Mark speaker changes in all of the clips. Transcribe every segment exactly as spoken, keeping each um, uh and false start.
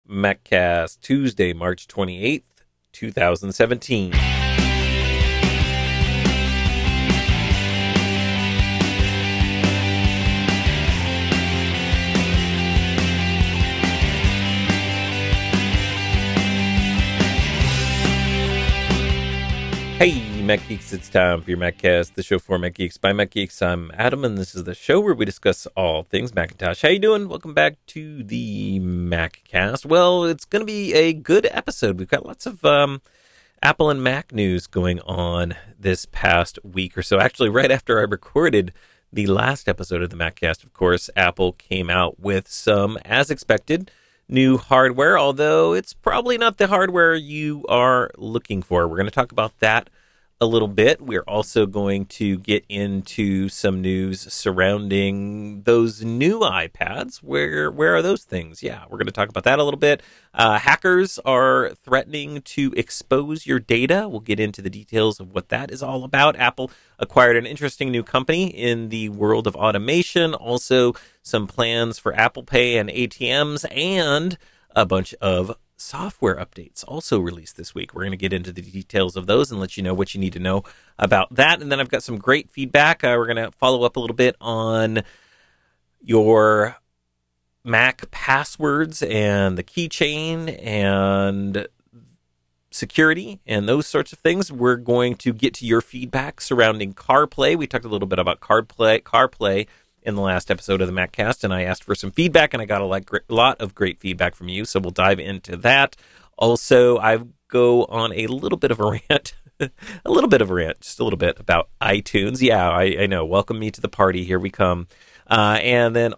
Speaker 1: MacCast, Tuesday, March twenty-eighth, twenty seventeen. Hey, Mac Geeks, it's time for your MacCast, the show for Mac Geeks by Mac Geeks. I'm Adam, and this is the show where we discuss all things Macintosh. How you doing? Welcome back to the MacCast. Well, it's going to be a good episode. We've got lots of um, Apple and Mac news going on this past week or so. Actually, right after I recorded the last episode of the MacCast, of course, Apple came out with some, as expected, new hardware, although it's probably not the hardware you are looking for. We're going to talk about that a little bit. We're also going to get into some news surrounding those new iPads. Where where are those things? Yeah, we're going to talk about that a little bit. Uh, hackers are threatening to expose your data. We'll get into the details of what that is all about. Apple acquired an interesting new company in the world of automation. Also, some plans for Apple Pay and A T Ms, and a bunch of software updates also released this week. We're going to get into the details of those and let you know what you need to know about that. And then I've got some great feedback. Uh, we're going to follow up a little bit on your Mac passwords and the keychain and security and those sorts of things. We're going to get to your feedback surrounding CarPlay. We talked a little bit about CarPlay, CarPlay in the last episode of the MacCast, and I asked for some feedback, and I got a lot of great feedback from you, so we'll dive into that. Also, I go on a little bit of a rant, a little bit of a rant, just a little bit about iTunes. Yeah, I, I know. Welcome me to the party. Here we come. Uh, and then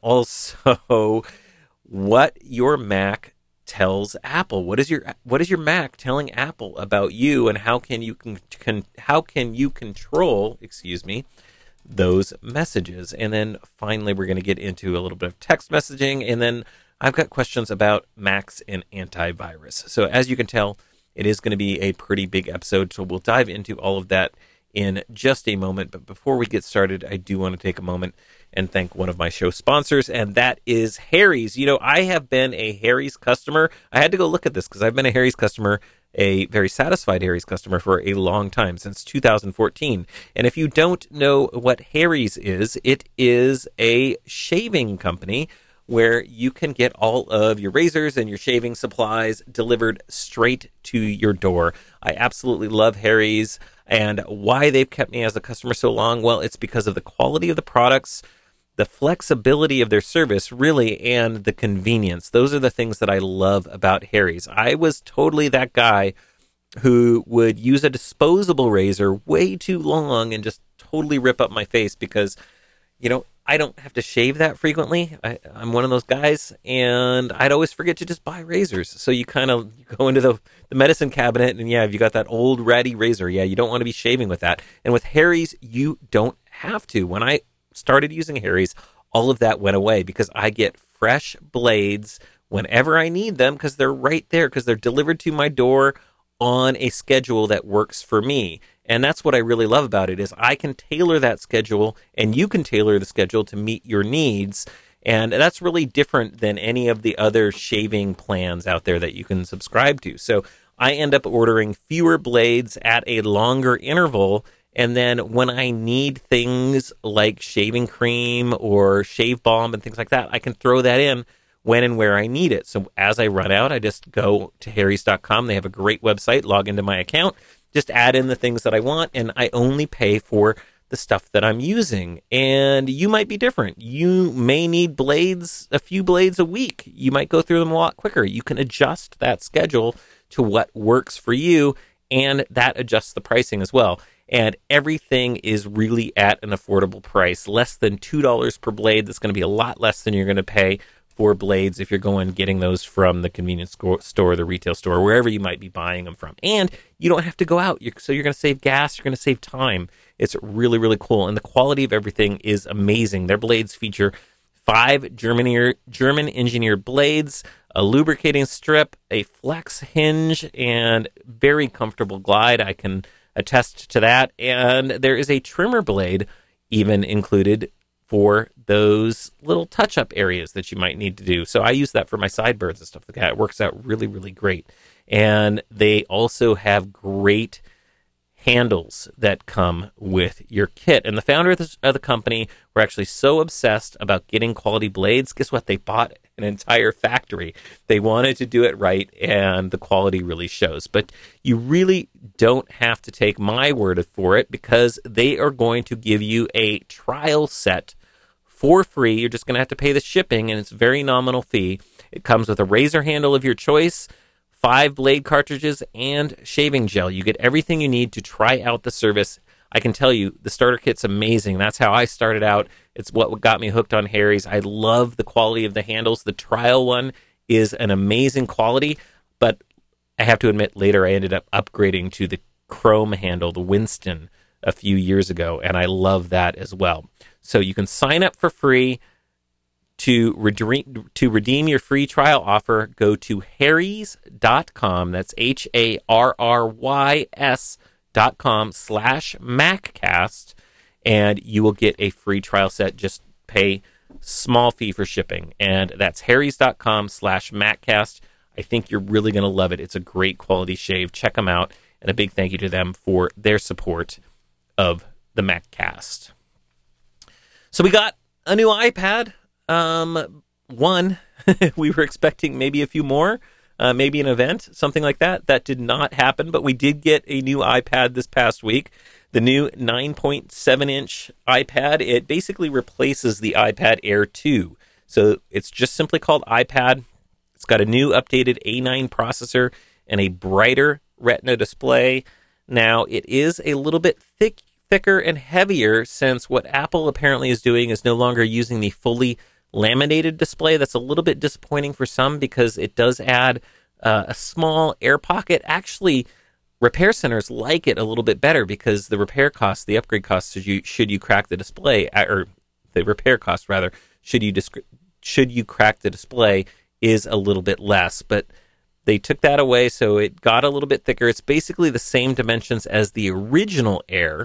Speaker 1: also, what your Mac tells Apple. What is your what is your Mac telling Apple about you, and how can you con, con, how can you control? Excuse me. those messages. And then finally, we're going to get into a little bit of text messaging, and then I've got questions about Macs and antivirus. So as you can tell, it is going to be a pretty big episode, so we'll dive into all of that in just a moment. But before we get started, I do want to take a moment and thank one of my show sponsors, and that is Harry's. You know, I have been a Harry's customer. I had to go look at this because I've been a Harry's customer, a very satisfied Harry's customer for a long time, since two thousand fourteen. And if you don't know what Harry's is, it is a shaving company where you can get all of your razors and your shaving supplies delivered straight to your door. I absolutely love Harry's, and why they've kept me as a customer so long, well, it's because of the quality of the products, the flexibility of their service, really, and the convenience. Those are the things that I love about Harry's. I was totally that guy who would use a disposable razor way too long and just totally rip up my face because, you know, I don't have to shave that frequently. I, I'm one of those guys, and I'd always forget to just buy razors. So you kind of go into the, the medicine cabinet, and yeah, if you got that old ratty razor, yeah, you don't want to be shaving with that. And with Harry's, you don't have to. When I started using Harry's, all of that went away because I get fresh blades whenever I need them because they're right there, because they're delivered to my door on a schedule that works for me. And that's what I really love about it, is I can tailor that schedule, and you can tailor the schedule to meet your needs. And that's really different than any of the other shaving plans out there that you can subscribe to. So I end up ordering fewer blades at a longer interval. And then when I need things like shaving cream or shave balm and things like that, I can throw that in when and where I need it. So as I run out, I just go to harrys dot com. They have a great website, log into my account, just add in the things that I want, and I only pay for the stuff that I'm using. And you might be different. You may need blades, a few blades a week. You might go through them a lot quicker. You can adjust that schedule to what works for you, and that adjusts the pricing as well. And everything is really at an affordable price, less than two dollars per blade. That's going to be a lot less than you're going to pay for blades if you're going getting those from the convenience store, the retail store, wherever you might be buying them from. And you don't have to go out, you're, so you're going to save gas, you're going to save time. It's really, really cool, and the quality of everything is amazing. Their blades feature five German German engineered blades, a lubricating strip, a flex hinge, and very comfortable glide. I can attest to that. And there is a trimmer blade even included for those little touch-up areas that you might need to do. So I use that for my sideburns and stuff like that. It works out really, really great. And they also have great handles that come with your kit. And the founder of, this, of the company were actually so obsessed about getting quality blades. Guess what? They bought an entire factory. They wanted to do it right, and the quality really shows. But you really don't have to take my word for it, because they are going to give you a trial set for free. You're just going to have to pay the shipping, and it's a very nominal fee. It comes with a razor handle of your choice, five blade cartridges, and shaving gel. You get everything you need to try out the service. I can tell you, the starter kit's amazing. That's how I started out. It's what got me hooked on Harry's. I love the quality of the handles. The trial one is an amazing quality, but I have to admit, later I ended up upgrading to the chrome handle, the Winston, a few years ago, and I love that as well. So you can sign up for free. To redeem, to redeem your free trial offer, go to harrys dot com. That's H A R R Y S dot com slash MacCast, and you will get a free trial set. Just pay small fee for shipping, and that's harrys dot com slash MacCast. I think you're really going to love it. It's a great quality shave. Check them out, and a big thank you to them for their support of the MacCast. So we got a new iPad. Um, one, we were expecting maybe a few more, uh, maybe an event, something like that. That did not happen, but we did get a new iPad this past week. The new nine point seven inch iPad. It basically replaces the iPad Air two. So it's just simply called iPad. It's got a new updated A nine processor and a brighter Retina display. Now, it is a little bit thick, thicker and heavier, since what Apple apparently is doing is no longer using the fully laminated display. That's a little bit disappointing for some, because it does add uh, a small air pocket. Actually, repair centers like it a little bit better, because the repair costs, the upgrade costs, should you should you crack the display, or the repair cost rather, should you disc- should you crack the display, is a little bit less. But they took that away, so it got a little bit thicker. It's basically the same dimensions as the original Air.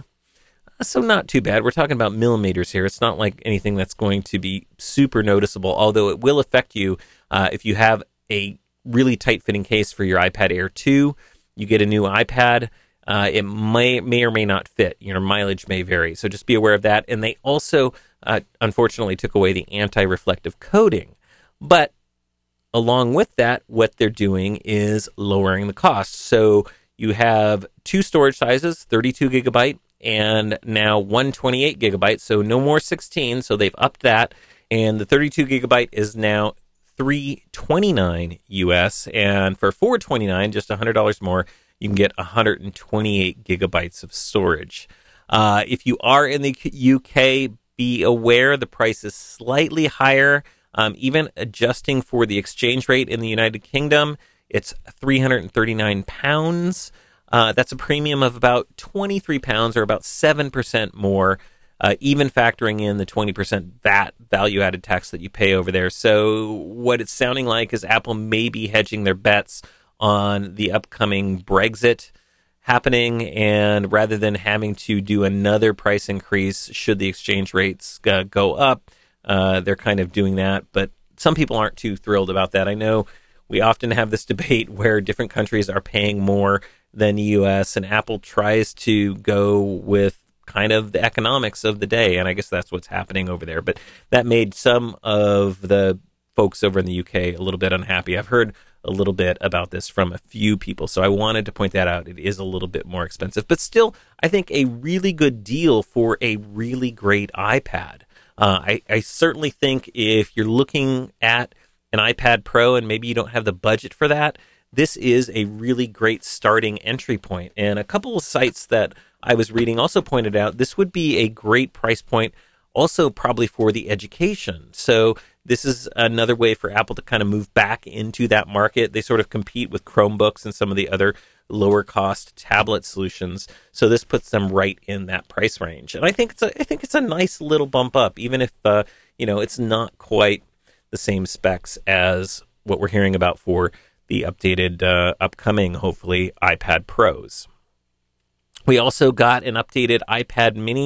Speaker 1: So not too bad. We're talking about millimeters here. It's not like anything that's going to be super noticeable, although it will affect you uh, if you have a really tight-fitting case for your iPad Air two. You get a new iPad. Uh, it may may or may not fit. Your mileage may vary, so just be aware of that. And they also, uh, unfortunately, took away the anti-reflective coating. But along with that, what they're doing is lowering the cost. So you have two storage sizes, thirty-two gigabyte, and now one hundred twenty-eight gigabytes, so no more sixteen, so they've upped that, and the thirty-two gigabyte is now three hundred twenty-nine U S, and for four hundred twenty-nine, just one hundred dollars more, you can get one hundred twenty-eight gigabytes of storage. Uh, if you are in the U K, be aware the price is slightly higher. Um, even adjusting for the exchange rate in the United Kingdom, it's three hundred thirty-nine pounds. Uh, that's a premium of about twenty-three pounds, or about seven percent more, uh, even factoring in the twenty percent V A T, value-added tax, that you pay over there. So what it's sounding like is Apple may be hedging their bets on the upcoming Brexit happening, and rather than having to do another price increase should the exchange rates uh, go up, uh, they're kind of doing that. But some people aren't too thrilled about that. I know we often have this debate where different countries are paying more than the U S, and Apple tries to go with kind of the economics of the day, and I guess that's what's happening over there. But that made some of the folks over in the U K a little bit unhappy. I've heard a little bit about this from a few people, so I wanted to point that out. It is a little bit more expensive, but still, I think a really good deal for a really great iPad. Uh, I, I certainly think if you're looking at an iPad Pro and maybe you don't have the budget for that, this is a really great starting entry point. And a couple of sites that I was reading also pointed out this would be a great price point also probably for the education. So this is another way for Apple to kind of move back into that market. They sort of compete with Chromebooks and some of the other lower cost tablet solutions. So this puts them right in that price range. And I think it's a, I think it's a nice little bump up, even if, uh, you know, it's not quite the same specs as what we're hearing about for the updated, uh, upcoming, hopefully, iPad Pros. We also got an updated iPad Mini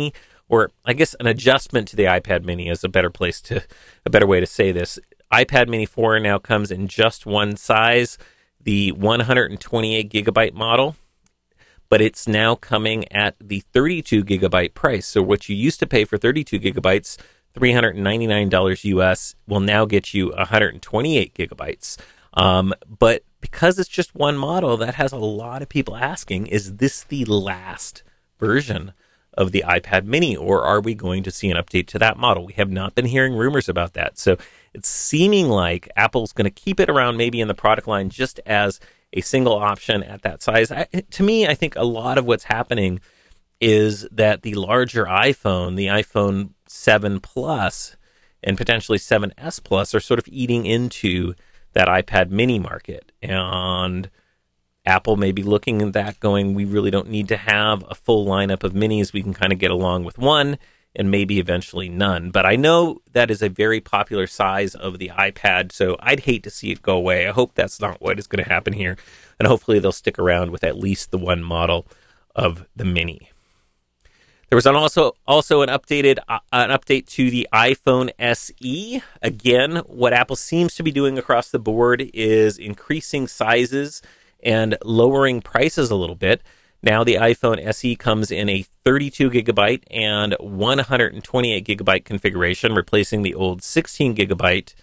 Speaker 1: or I guess an adjustment to the iPad mini is a better place to, a better way to say this. iPad mini four now comes in just one size, the one hundred twenty-eight gigabyte model, but it's now coming at the thirty-two gigabyte price. So what you used to pay for thirty-two gigabytes, three hundred ninety-nine dollars U S, will now get you one hundred twenty-eight gigabytes. Um, but because it's just one model, that has a lot of people asking, is this the last version of the iPad mini, or are we going to see an update to that model? We have not been hearing rumors about that. So it's seeming like Apple's going to keep it around maybe in the product line just as a single option at that size. I, to me, I think a lot of what's happening is that the larger iPhone, the iPhone seven Plus and potentially seven S Plus, are sort of eating into that iPad mini market. And Apple may be looking at that going, we really don't need to have a full lineup of minis. We can kind of get along with one and maybe eventually none. But I know that is a very popular size of the iPad, so I'd hate to see it go away. I hope that's not what is going to happen here. And hopefully they'll stick around with at least the one model of the mini. There was an also also an updated uh, an update to the iPhone S E. Again, what Apple seems to be doing across the board is increasing sizes and lowering prices a little bit. Now the iPhone S E comes in a thirty-two gigabyte and one hundred twenty-eight gigabyte configuration, replacing the old sixteen gigabyte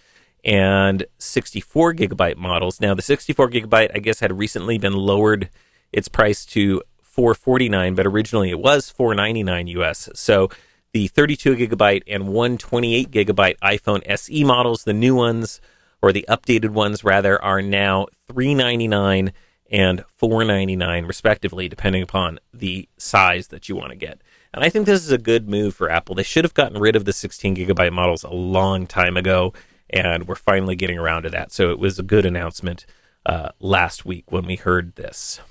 Speaker 1: and sixty-four gigabyte models. Now the sixty-four gigabyte, I guess, had recently been lowered its price to four hundred forty-nine dollars, but originally it was four hundred ninety-nine dollars U S. So the thirty-two gigabyte and one hundred twenty-eight gigabyte iPhone S E models, the new ones, or the updated ones rather, are now three hundred ninety-nine dollars and four hundred ninety-nine dollars respectively, depending upon the size that you want to get. And I think this is a good move for Apple. They should have gotten rid of the sixteen gigabyte models a long time ago, and we're finally getting around to that. So it was a good announcement uh, last week when we heard this.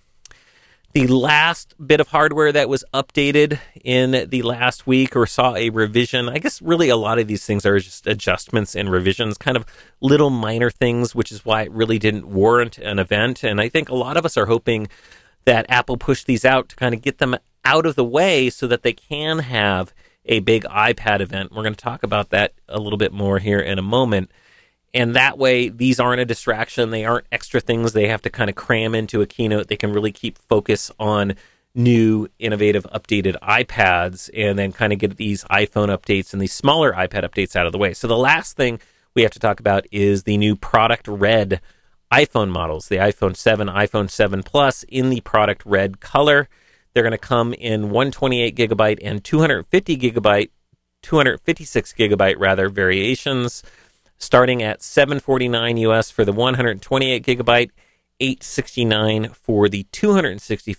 Speaker 1: The last bit of hardware that was updated in the last week or saw a revision, I guess really a lot of these things are just adjustments and revisions, kind of little minor things, which is why it really didn't warrant an event. And I think a lot of us are hoping that Apple pushed these out to kind of get them out of the way so that they can have a big iPad event. We're going to talk about that a little bit more here in a moment. And that way, these aren't a distraction. They aren't extra things they have to kind of cram into a keynote. They can really keep focus on new, innovative, updated iPads and then kind of get these iPhone updates and these smaller iPad updates out of the way. So the last thing we have to talk about is the new Product Red iPhone models, the iPhone seven, iPhone seven Plus in the Product Red color. They're going to come in one hundred twenty-eight gigabyte and two hundred fifty gigabyte, two hundred fifty-six gigabyte rather, variations, starting at seven hundred forty-nine dollars U S for the one hundred twenty-eight gigabyte, eight hundred sixty-nine dollars for the two hundred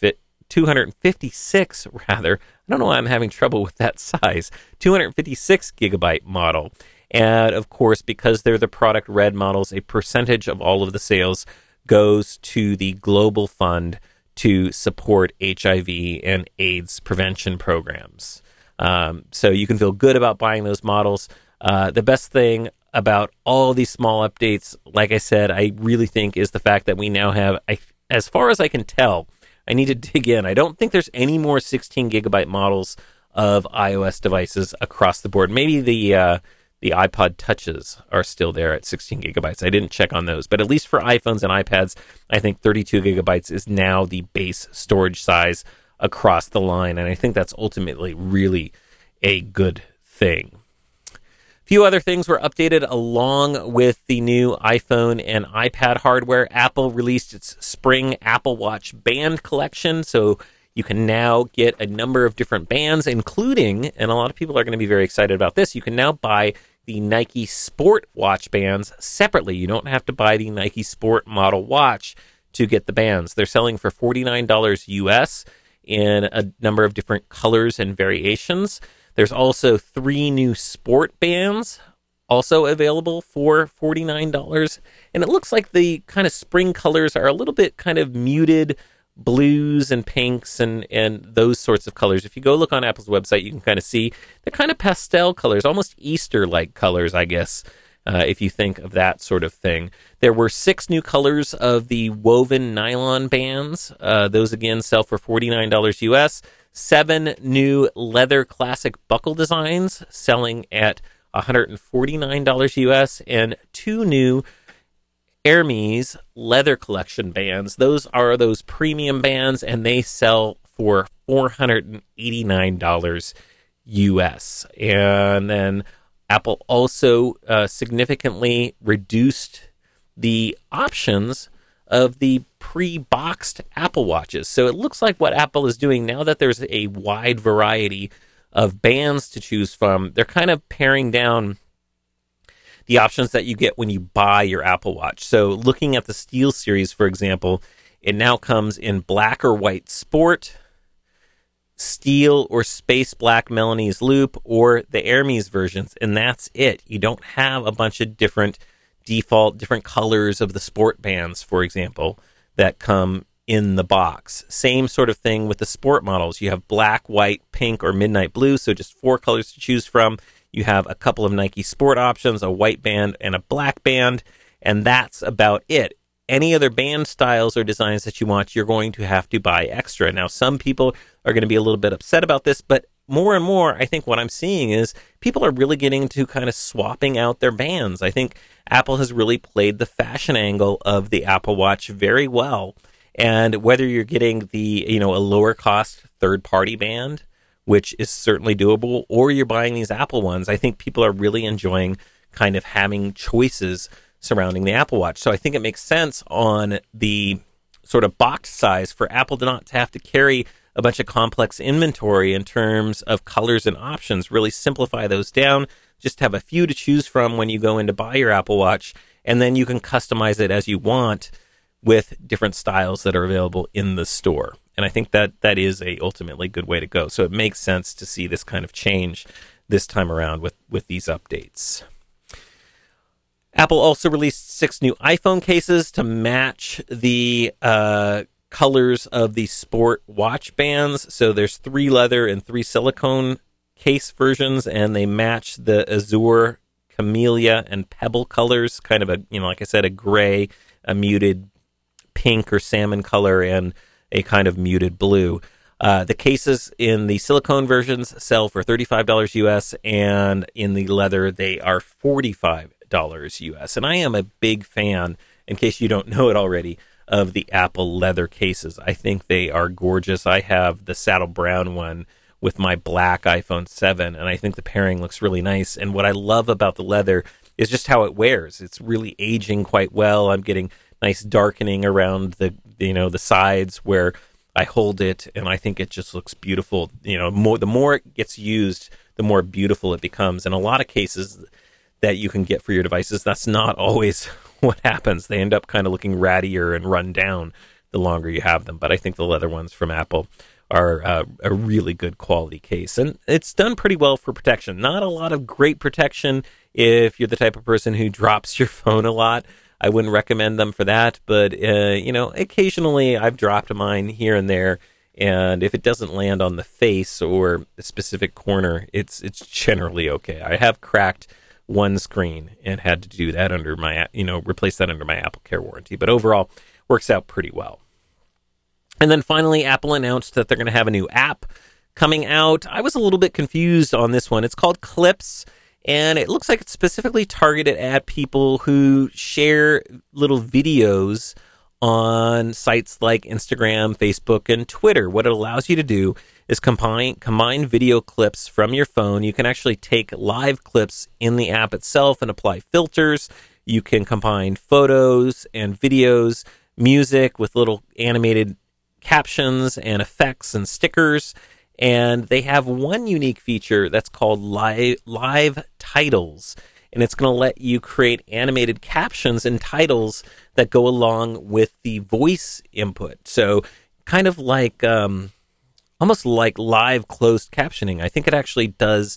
Speaker 1: fifty-six rather. I don't know why I'm having trouble with that size. two hundred fifty-six gigabyte model. And of course, because they're the Product Red models, a percentage of all of the sales goes to the Global Fund to support H I V and AIDS prevention programs. Um, so you can feel good about buying those models. Uh, the best thing about all these small updates, like I said, I really think is the fact that we now have, I, as far as I can tell, I need to dig in. I don't think there's any more sixteen gigabyte models of iOS devices across the board. Maybe the uh, the iPod Touches are still there at sixteen gigabytes. I didn't check on those, but at least for iPhones and iPads, I think thirty-two gigabytes is now the base storage size across the line, and I think that's ultimately really a good thing. Few other things were updated along with the new iPhone and iPad hardware. Apple released its spring Apple Watch band collection, so you can now get a number of different bands, including, and a lot of people are going to be very excited about this, you can now buy the Nike Sport watch bands separately. You don't have to buy the Nike Sport model watch to get the bands. They're selling for forty-nine dollars U S in a number of different colors and variations. There's also three new sport bands also available for forty-nine dollars. And it looks like the kind of spring colors are a little bit kind of muted blues and pinks and, and those sorts of colors. If you go look on Apple's website, you can kind of see the kind of pastel colors, almost Easter-like colors, I guess, uh, if you think of that sort of thing. There were six new colors of the woven nylon bands. Uh, those, again, sell for forty-nine dollars U S. seven new leather classic buckle designs selling at one hundred forty-nine dollars U S, and two new Hermes leather collection bands. Those are those premium bands, and they sell for four hundred eighty-nine dollars U S. And then Apple also uh, significantly reduced the options of the pre-boxed Apple Watches. So it looks like what Apple is doing now that there's a wide variety of bands to choose from, they're kind of paring down the options that you get when you buy your Apple Watch. So looking at the Steel series, for example, it now comes in black or white sport, steel or space black Milanese loop, or the Hermes versions, and that's it. You don't have a bunch of different default, different colors of the sport bands, for example, that come in the box. Same sort of thing with the sport models. You have black, white, pink, or midnight blue, so just four colors to choose from. You have a couple of Nike Sport options, a white band and a black band, and that's about it. Any other band styles or designs that you want, you're going to have to buy extra. Now, some people are going to be a little bit upset about this, but more and more, I think what I'm seeing is people are really getting to kind of swapping out their bands. I think Apple has really played the fashion angle of the Apple Watch very well. And whether you're getting the, you know, a lower cost third party band, which is certainly doable, or you're buying these Apple ones, I think people are really enjoying kind of having choices surrounding the Apple Watch. So I think it makes sense on the sort of box size for Apple to not have to carry a bunch of complex inventory in terms of colors and options. Really simplify those down. Just have a few to choose from when you go in to buy your Apple Watch, and then you can customize it as you want with different styles that are available in the store. And I think that that is a ultimately good way to go. So it makes sense to see this kind of change this time around with, with these updates. Apple also released six new iPhone cases to match the uh, colors of the sport watch bands. So there's three leather and three silicone case versions, and they match the azure, camellia, and pebble colors. Kind of a, you know, like I said, a gray, a muted pink or salmon color, and a kind of muted blue. Uh, the cases in the silicone versions sell for thirty-five dollars U S, and in the leather, they are forty-five dollars U S. And I am a big fan, in case you don't know it already, of the Apple leather cases. I think they are gorgeous. I have the saddle brown one with my black iPhone seven, and I think the pairing looks really nice. And what I love about the leather is just how it wears. It's really aging quite well. I'm getting nice darkening around the, you know, the sides where I hold it, and I think it just looks beautiful. You know, more the more it gets used, the more beautiful it becomes. In a lot of cases that you can get for your devices, that's not always what happens. They end up kind of looking rattier and run down the longer you have them. But I think the leather ones from Apple are uh, a really good quality case, and it's done pretty well for protection. Not a lot of great protection if you're the type of person who drops your phone a lot. I wouldn't recommend them for that, but uh, you know, occasionally I've dropped mine here and there, and if it doesn't land on the face or a specific corner, it's it's generally okay. I have cracked one screen and had to do that under my, you know, replace that under my Apple Care warranty, but overall works out pretty well. And then finally, Apple announced that they're going to have a new app coming out. I was a little bit confused on this one. It's called Clips, and it looks like it's specifically targeted at people who share little videos on sites like Instagram, Facebook, and Twitter. What it allows you to do is combine combine video clips from your phone. You can actually take live clips in the app itself and apply filters. You can combine photos and videos, music with little animated captions and effects and stickers. And they have one unique feature that's called live, live titles. And it's going to let you create animated captions and titles that go along with the voice input. So kind of like, um, almost like live closed captioning. I think it actually does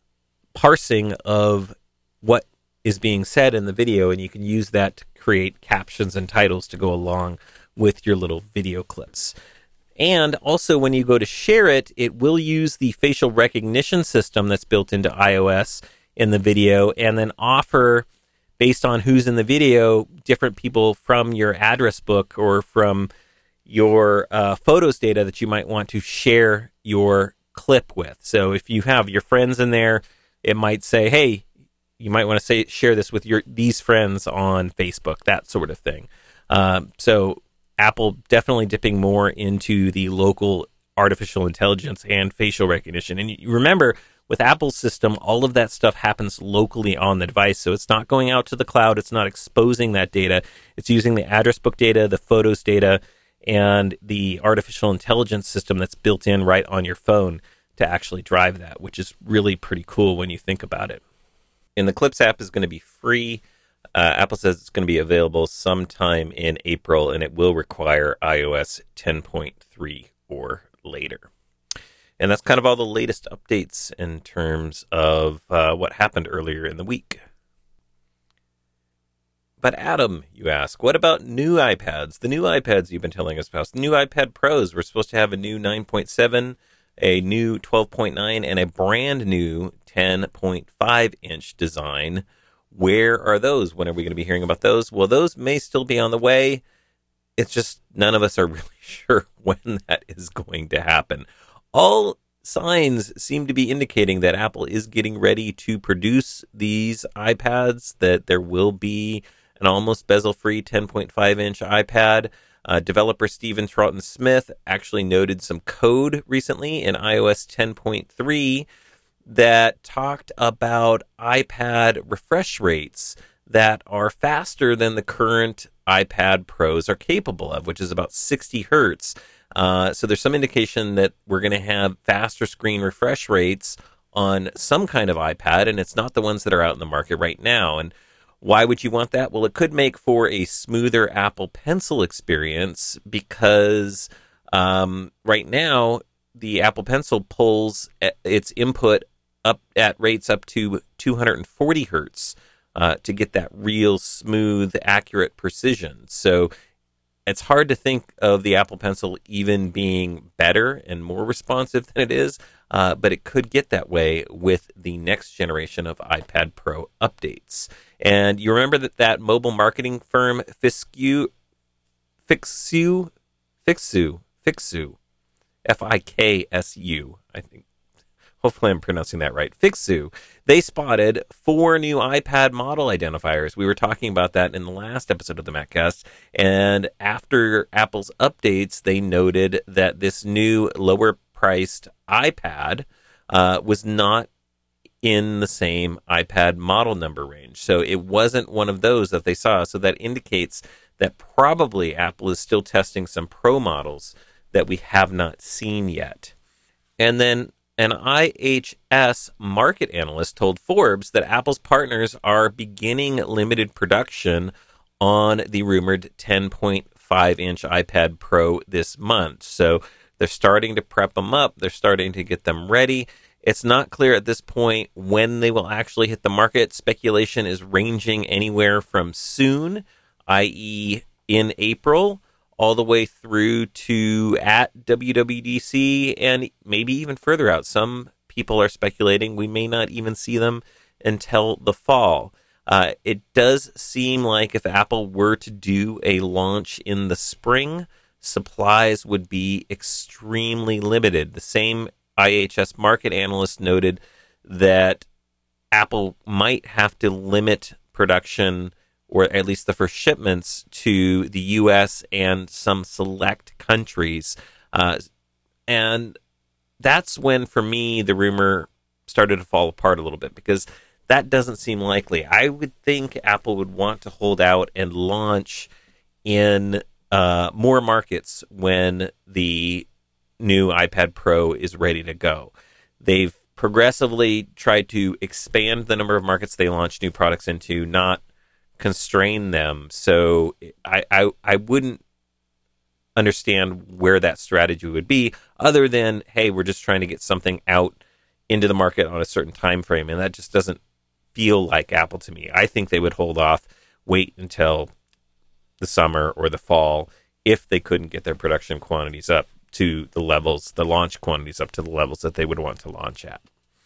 Speaker 1: parsing of what is being said in the video, and you can use that to create captions and titles to go along with your little video clips. And also, when you go to share it, it will use the facial recognition system that's built into iOS in the video, and then offer, based on who's in the video, different people from your address book or from your uh, photos data that you might want to share your clip with. So if you have your friends in there, it might say, hey, you might want to say share this with your these friends on Facebook, that sort of thing. Um, so Apple definitely dipping more into the local artificial intelligence and facial recognition. And you remember, with Apple's system, all of that stuff happens locally on the device. So it's not going out to the cloud. It's not exposing that data. It's using the address book data, the photos data, and the artificial intelligence system that's built in right on your phone to actually drive that, which is really pretty cool when you think about it. And the Clips app is going to be free. Uh, Apple says it's going to be available sometime in April, and it will require i O S ten point three or later. And that's kind of all the latest updates in terms of uh, what happened earlier in the week. But Adam, you ask, what about new iPads? The new iPads you've been telling us about. The new iPad Pros. We're supposed to have a new nine point seven, a new twelve point nine, and a brand new ten point five inch design. Where are those? When are we going to be hearing about those? Well, those may still be on the way. It's just none of us are really sure when that is going to happen. All signs seem to be indicating that Apple is getting ready to produce these iPads, that there will be an almost bezel-free ten point five inch iPad. Uh, developer Stephen Troughton-Smith actually noted some code recently in i O S ten point three that talked about iPad refresh rates that are faster than the current iPad Pros are capable of, which is about sixty hertz. Uh, so there's some indication that we're going to have faster screen refresh rates on some kind of iPad, and it's not the ones that are out in the market right now. And why would you want that? Well, it could make for a smoother Apple Pencil experience because um, right now the Apple Pencil pulls its input up at rates up to two hundred forty hertz uh, to get that real smooth, accurate precision. So it's hard to think of the Apple Pencil even being better and more responsive than it is, uh, but it could get that way with the next generation of iPad Pro updates. And you remember that that mobile marketing firm, Fixu, Fixu, Fixu, Fixu, F I K S U, I think. Hopefully I'm pronouncing that right. Fixu. They spotted four new iPad model identifiers. We were talking about that in the last episode of the MacCast. And after Apple's updates, they noted that this new lower-priced iPad uh, was not in the same iPad model number range. So it wasn't one of those that they saw. So that indicates that probably Apple is still testing some Pro models that we have not seen yet. And then an I H S market analyst told Forbes that Apple's partners are beginning limited production on the rumored ten point five inch iPad Pro this month. So they're starting to prep them up. They're starting to get them ready. It's not clear at this point when they will actually hit the market. Speculation is ranging anywhere from soon, that is in April, all the way through to at W W D C and maybe even further out. Some people are speculating we may not even see them until the fall. Uh, it does seem like if Apple were to do a launch in the spring, supplies would be extremely limited. The same I H S market analyst noted that Apple might have to limit production, or at least the first shipments, to the U S and some select countries. Uh, and that's when, for me, the rumor started to fall apart a little bit, because that doesn't seem likely. I would think Apple would want to hold out and launch in uh, more markets when the new iPad Pro is ready to go. They've progressively tried to expand the number of markets they launch new products into, not constrain them. So I, I I wouldn't understand where that strategy would be, other than, hey, we're just trying to get something out into the market on a certain time frame, and that just doesn't feel like Apple to me. I think they would hold off, wait until the summer or the fall if they couldn't get their production quantities up to the levels, the launch quantities up to the levels that they would want to launch at.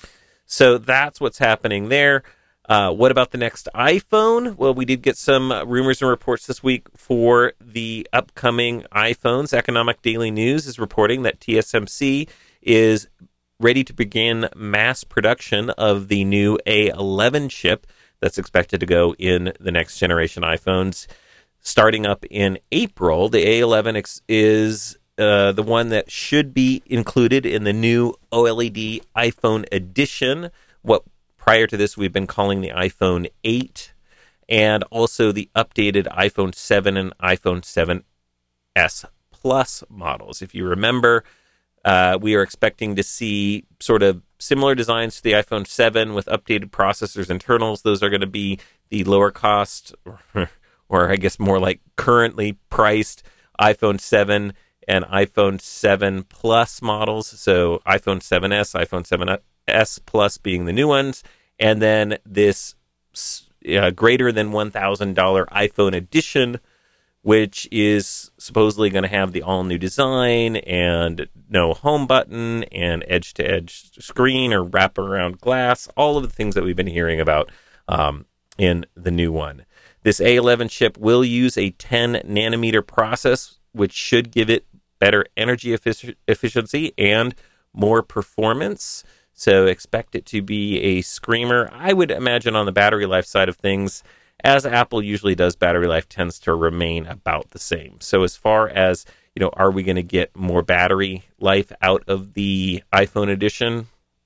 Speaker 1: So that's what's happening there. Uh, what about the next iPhone? Well, we did get some rumors and reports this week for the upcoming iPhones. Economic Daily News is reporting that T S M C is ready to begin mass production of the new A eleven chip that's expected to go in the next generation iPhones starting up in April. The A eleven is uh, the one that should be included in the new OLED iPhone edition, what prior to this we've been calling the iPhone eight, and also the updated iPhone seven and iPhone seven S Plus models. If you remember, uh, we are expecting to see sort of similar designs to the iPhone seven with updated processors and internals. Those are going to be the lower cost, or, or I guess more like currently priced iPhone seven and iPhone seven Plus models. So iPhone seven S, iPhone seven S Plus being the new ones, and then this uh, greater than one thousand dollars iPhone edition, which is supposedly going to have the all-new design and no home button and edge-to-edge screen or wrap-around glass, all of the things that we've been hearing about um, in the new one. This A eleven chip will use a ten nanometer process, which should give it better energy effic- efficiency and more performance. So expect it to be a screamer. I would imagine on the battery life side of things, as Apple usually does, battery life tends to remain about the same. So as far as, you know, are we going to get more battery life out of the iPhone edition?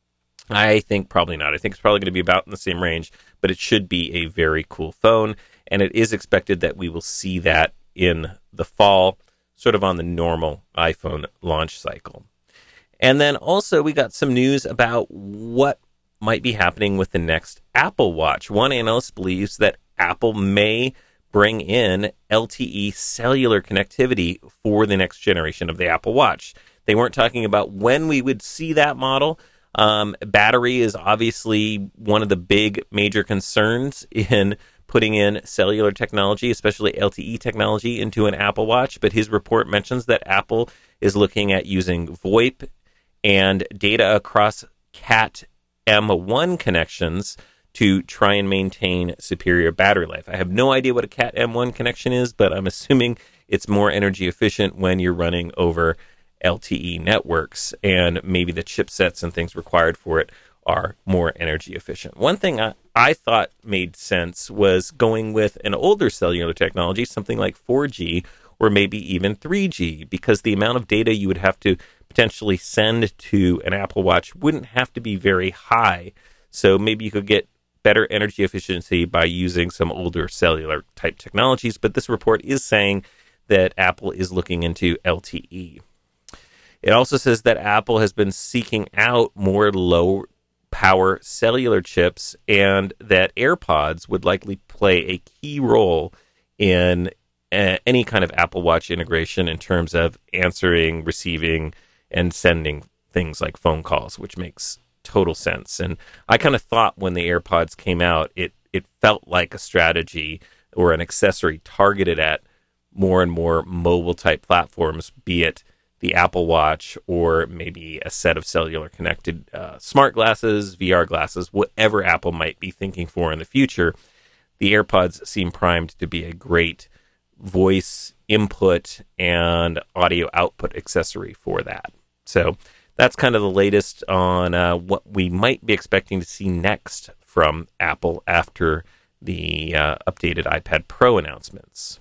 Speaker 1: I think probably not. I think it's probably going to be about in the same range, but it should be a very cool phone. And it is expected that we will see that in the fall, sort of on the normal iPhone launch cycle. And then also we got some news about what might be happening with the next Apple Watch. One analyst believes that Apple may bring in L T E cellular connectivity for the next generation of the Apple Watch. They weren't talking about when we would see that model. Um, battery is obviously one of the big major concerns in putting in cellular technology, especially L T E technology, into an Apple Watch. But his report mentions that Apple is looking at using VoIP and data across Cat M one connections to try and maintain superior battery life. I have no idea what a Cat M one connection is, but I'm assuming it's more energy efficient when you're running over L T E networks, and maybe the chipsets and things required for it are more energy efficient. One thing I, I thought made sense was going with an older cellular technology, something like four G or maybe even three G, because the amount of data you would have to potentially send to an Apple Watch wouldn't have to be very high. So maybe you could get better energy efficiency by using some older cellular type technologies. But this report is saying that Apple is looking into L T E. It also says that Apple has been seeking out more low power cellular chips, and that AirPods would likely play a key role in uh, any kind of Apple Watch integration in terms of answering, receiving, and sending things like phone calls, which makes total sense. And I kind of thought when the AirPods came out, it it felt like a strategy or an accessory targeted at more and more mobile type platforms, be it the Apple Watch or maybe a set of cellular connected uh, smart glasses, V R glasses, whatever Apple might be thinking for in the future. The AirPods seem primed to be a great voice input and audio output accessory for that. So that's kind of the latest on uh, what we might be expecting to see next from Apple after the uh, updated iPad Pro announcements.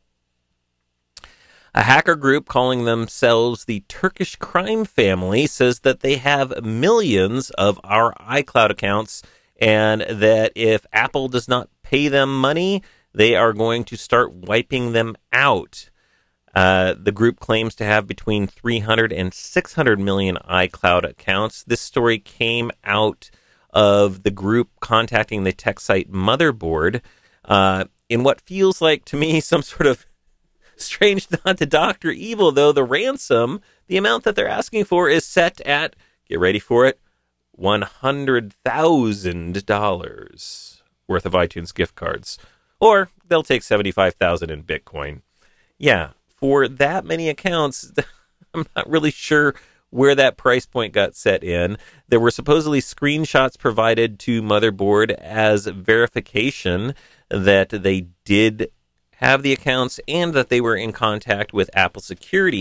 Speaker 1: A hacker group calling themselves the Turkish Crime Family says that they have millions of our iCloud accounts, and that if Apple does not pay them money, they are going to start wiping them out. Uh, the group claims to have between three hundred and six hundred million iCloud accounts. This story came out of the group contacting the tech site Motherboard uh, in what feels like, to me, some sort of strange nod to Doctor Evil, though the ransom, the amount that they're asking for, is set at, get ready for it, one hundred thousand dollars worth of iTunes gift cards. Or they'll take seventy-five thousand dollars in Bitcoin. Yeah, for that many accounts, I'm not really sure where that price point got set in. There were supposedly screenshots provided to Motherboard as verification that they did have the accounts and that they were in contact with Apple security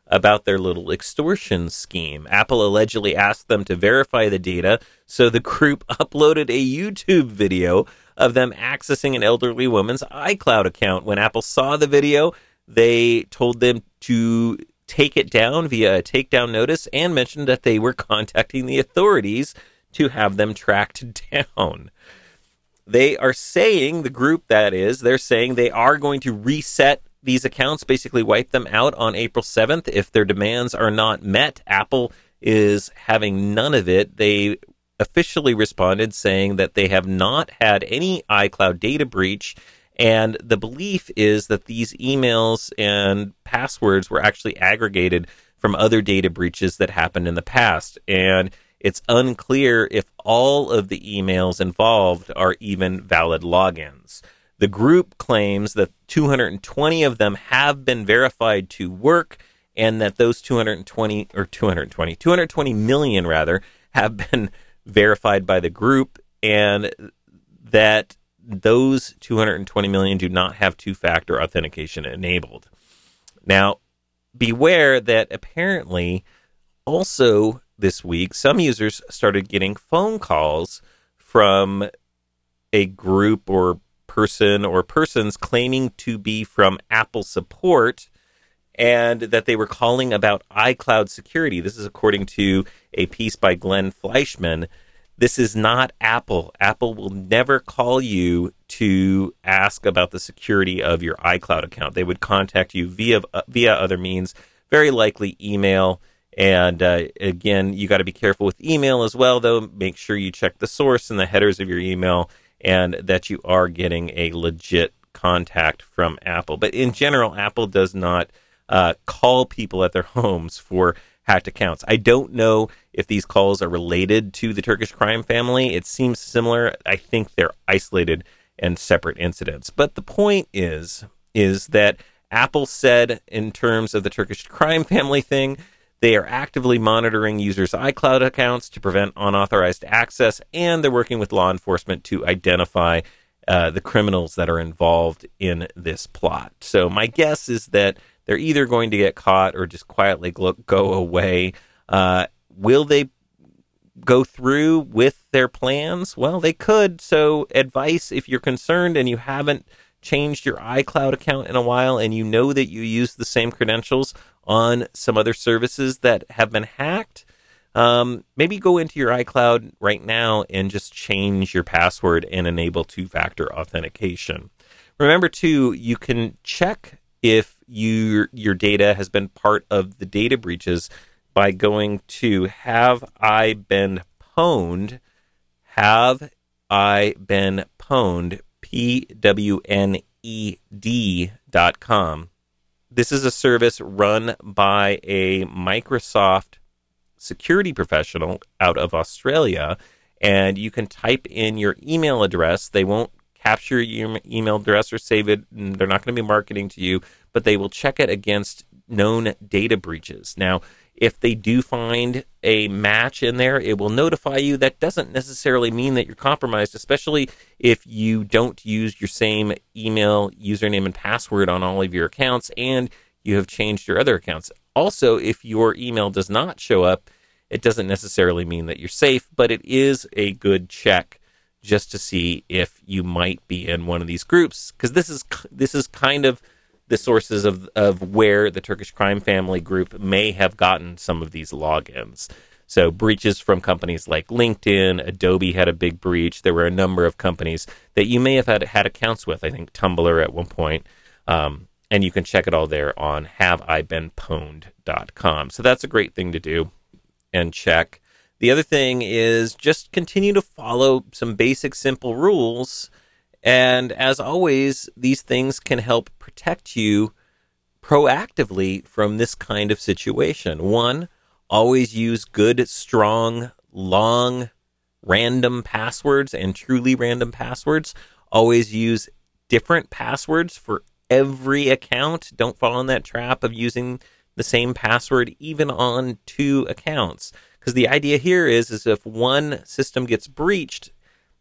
Speaker 1: about their little extortion scheme. Apple allegedly asked them to verify the data, so the group uploaded a YouTube video of them accessing an elderly woman's iCloud account. When Apple saw the video, they told them to take it down via a takedown notice and mentioned that they were contacting the authorities to have them tracked down. They are saying, the group that is, they're saying they are going to reset these accounts, basically wipe them out on April seventh if their demands are not met. Apple is having none of it. They officially responded saying that they have not had any iCloud data breach, and the belief is that these emails and passwords were actually aggregated from other data breaches that happened in the past. And it's unclear if all of the emails involved are even valid logins. The group claims that two hundred twenty of them have been verified to work, and that those two hundred twenty, or two hundred twenty, two hundred twenty million rather, have been verified by the group, and that those two hundred twenty million do not have two-factor authentication enabled. Now, beware that apparently also this week, some users started getting phone calls from a group or person or persons claiming to be from Apple support, and that they were calling about iCloud security. This is according to a piece by Glenn Fleischman. This is not Apple. Apple will never call you to ask about the security of your iCloud account. They would contact you via uh, via other means, very likely email. And uh, again, you got to be careful with email as well, though. Make sure you check the source and the headers of your email, and that you are getting a legit contact from Apple. But in general, Apple does not uh, call people at their homes for hacked accounts. I don't know if these calls are related to the Turkish crime family. It seems similar. I think they're isolated and separate incidents. But the point is, is that Apple said in terms of the Turkish crime family thing, they are actively monitoring users' iCloud accounts to prevent unauthorized access, and they're working with law enforcement to identify uh, the criminals that are involved in this plot. So my guess is that they're either going to get caught or just quietly go away. Uh, will they go through with their plans? Well, they could. So advice, if you're concerned and you haven't changed your iCloud account in a while and you know that you use the same credentials on some other services that have been hacked, um, maybe go into your iCloud right now and just change your password and enable two-factor authentication. Remember, too, you can check if you, your data has been part of the data breaches by going to Have I Been Pwned, Have I Been Pwned, P W N E D dot com. This is a service run by a Microsoft security professional out of Australia, and you can type in your email address. They won't capture your email address or save it, and they're not going to be marketing to you, but they will check it against known data breaches. Now, if they do find a match in there, it will notify you. That doesn't necessarily mean that you're compromised, especially if you don't use your same email, username, and password on all of your accounts, and you have changed your other accounts. Also, if your email does not show up, it doesn't necessarily mean that you're safe, but it is a good check just to see if you might be in one of these groups, because this is this is kind of the sources of, of where the Turkish crime family group may have gotten some of these logins. So breaches from companies like LinkedIn, Adobe had a big breach. There were a number of companies that you may have had, had accounts with, I think Tumblr at one point. Um, and you can check it all there on have I been pwned dot com. So that's a great thing to do and check. The other thing is just continue to follow some basic, simple rules. And as always, these things can help protect you proactively from this kind of situation. One, always use good, strong, long, random passwords and truly random passwords. Always use different passwords for every account. Don't fall in that trap of using the same password even on two accounts. Because the idea here is, is if one system gets breached,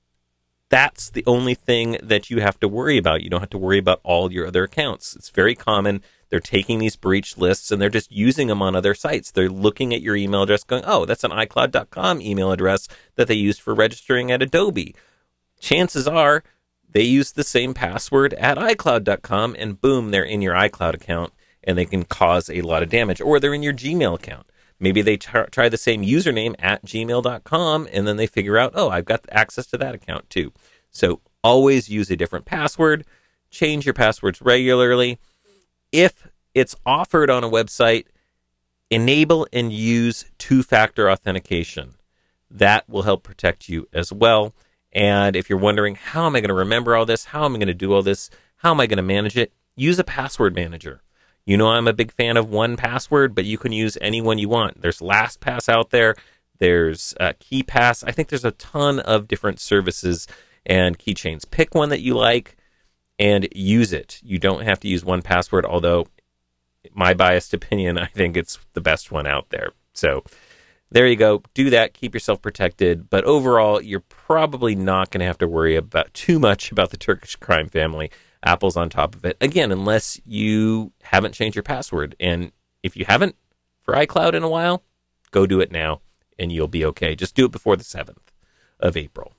Speaker 1: that's the only thing that you have to worry about. You don't have to worry about all your other accounts. It's very common They're taking these breached lists and they're just using them on other sites. They're looking at your email address going, oh, that's an i cloud dot com email address that they used for registering at Adobe. Chances are they use the same password at i cloud dot com, and boom, they're in your iCloud account, and they can cause a lot of damage. Or they're in your Gmail account. Maybe they t- try the same username at gmail dot com, and then they figure out, oh, I've got access to that account too. So always use a different password. Change your passwords regularly. If it's offered on a website, enable and use two-factor authentication. That will help protect you as well. And if you're wondering, how am I going to remember all this? How am I going to do all this? How am I going to manage it? Use a password manager. You know I'm a big fan of one Password, but you can use any one you want. There's LastPass out there. There's uh, KeyPass. I think there's a ton of different services and keychains. Pick one that you like and use it. You don't have to use one Password, although my biased opinion, I think it's the best one out there. So there you go. Do that. Keep yourself protected. But overall, you're probably not going to have to worry about too much about the Turkish crime family. Apple's on top of it. Again, unless you haven't changed your password. And if you haven't for iCloud in a while, go do it now and you'll be okay. Just do it before the seventh of April.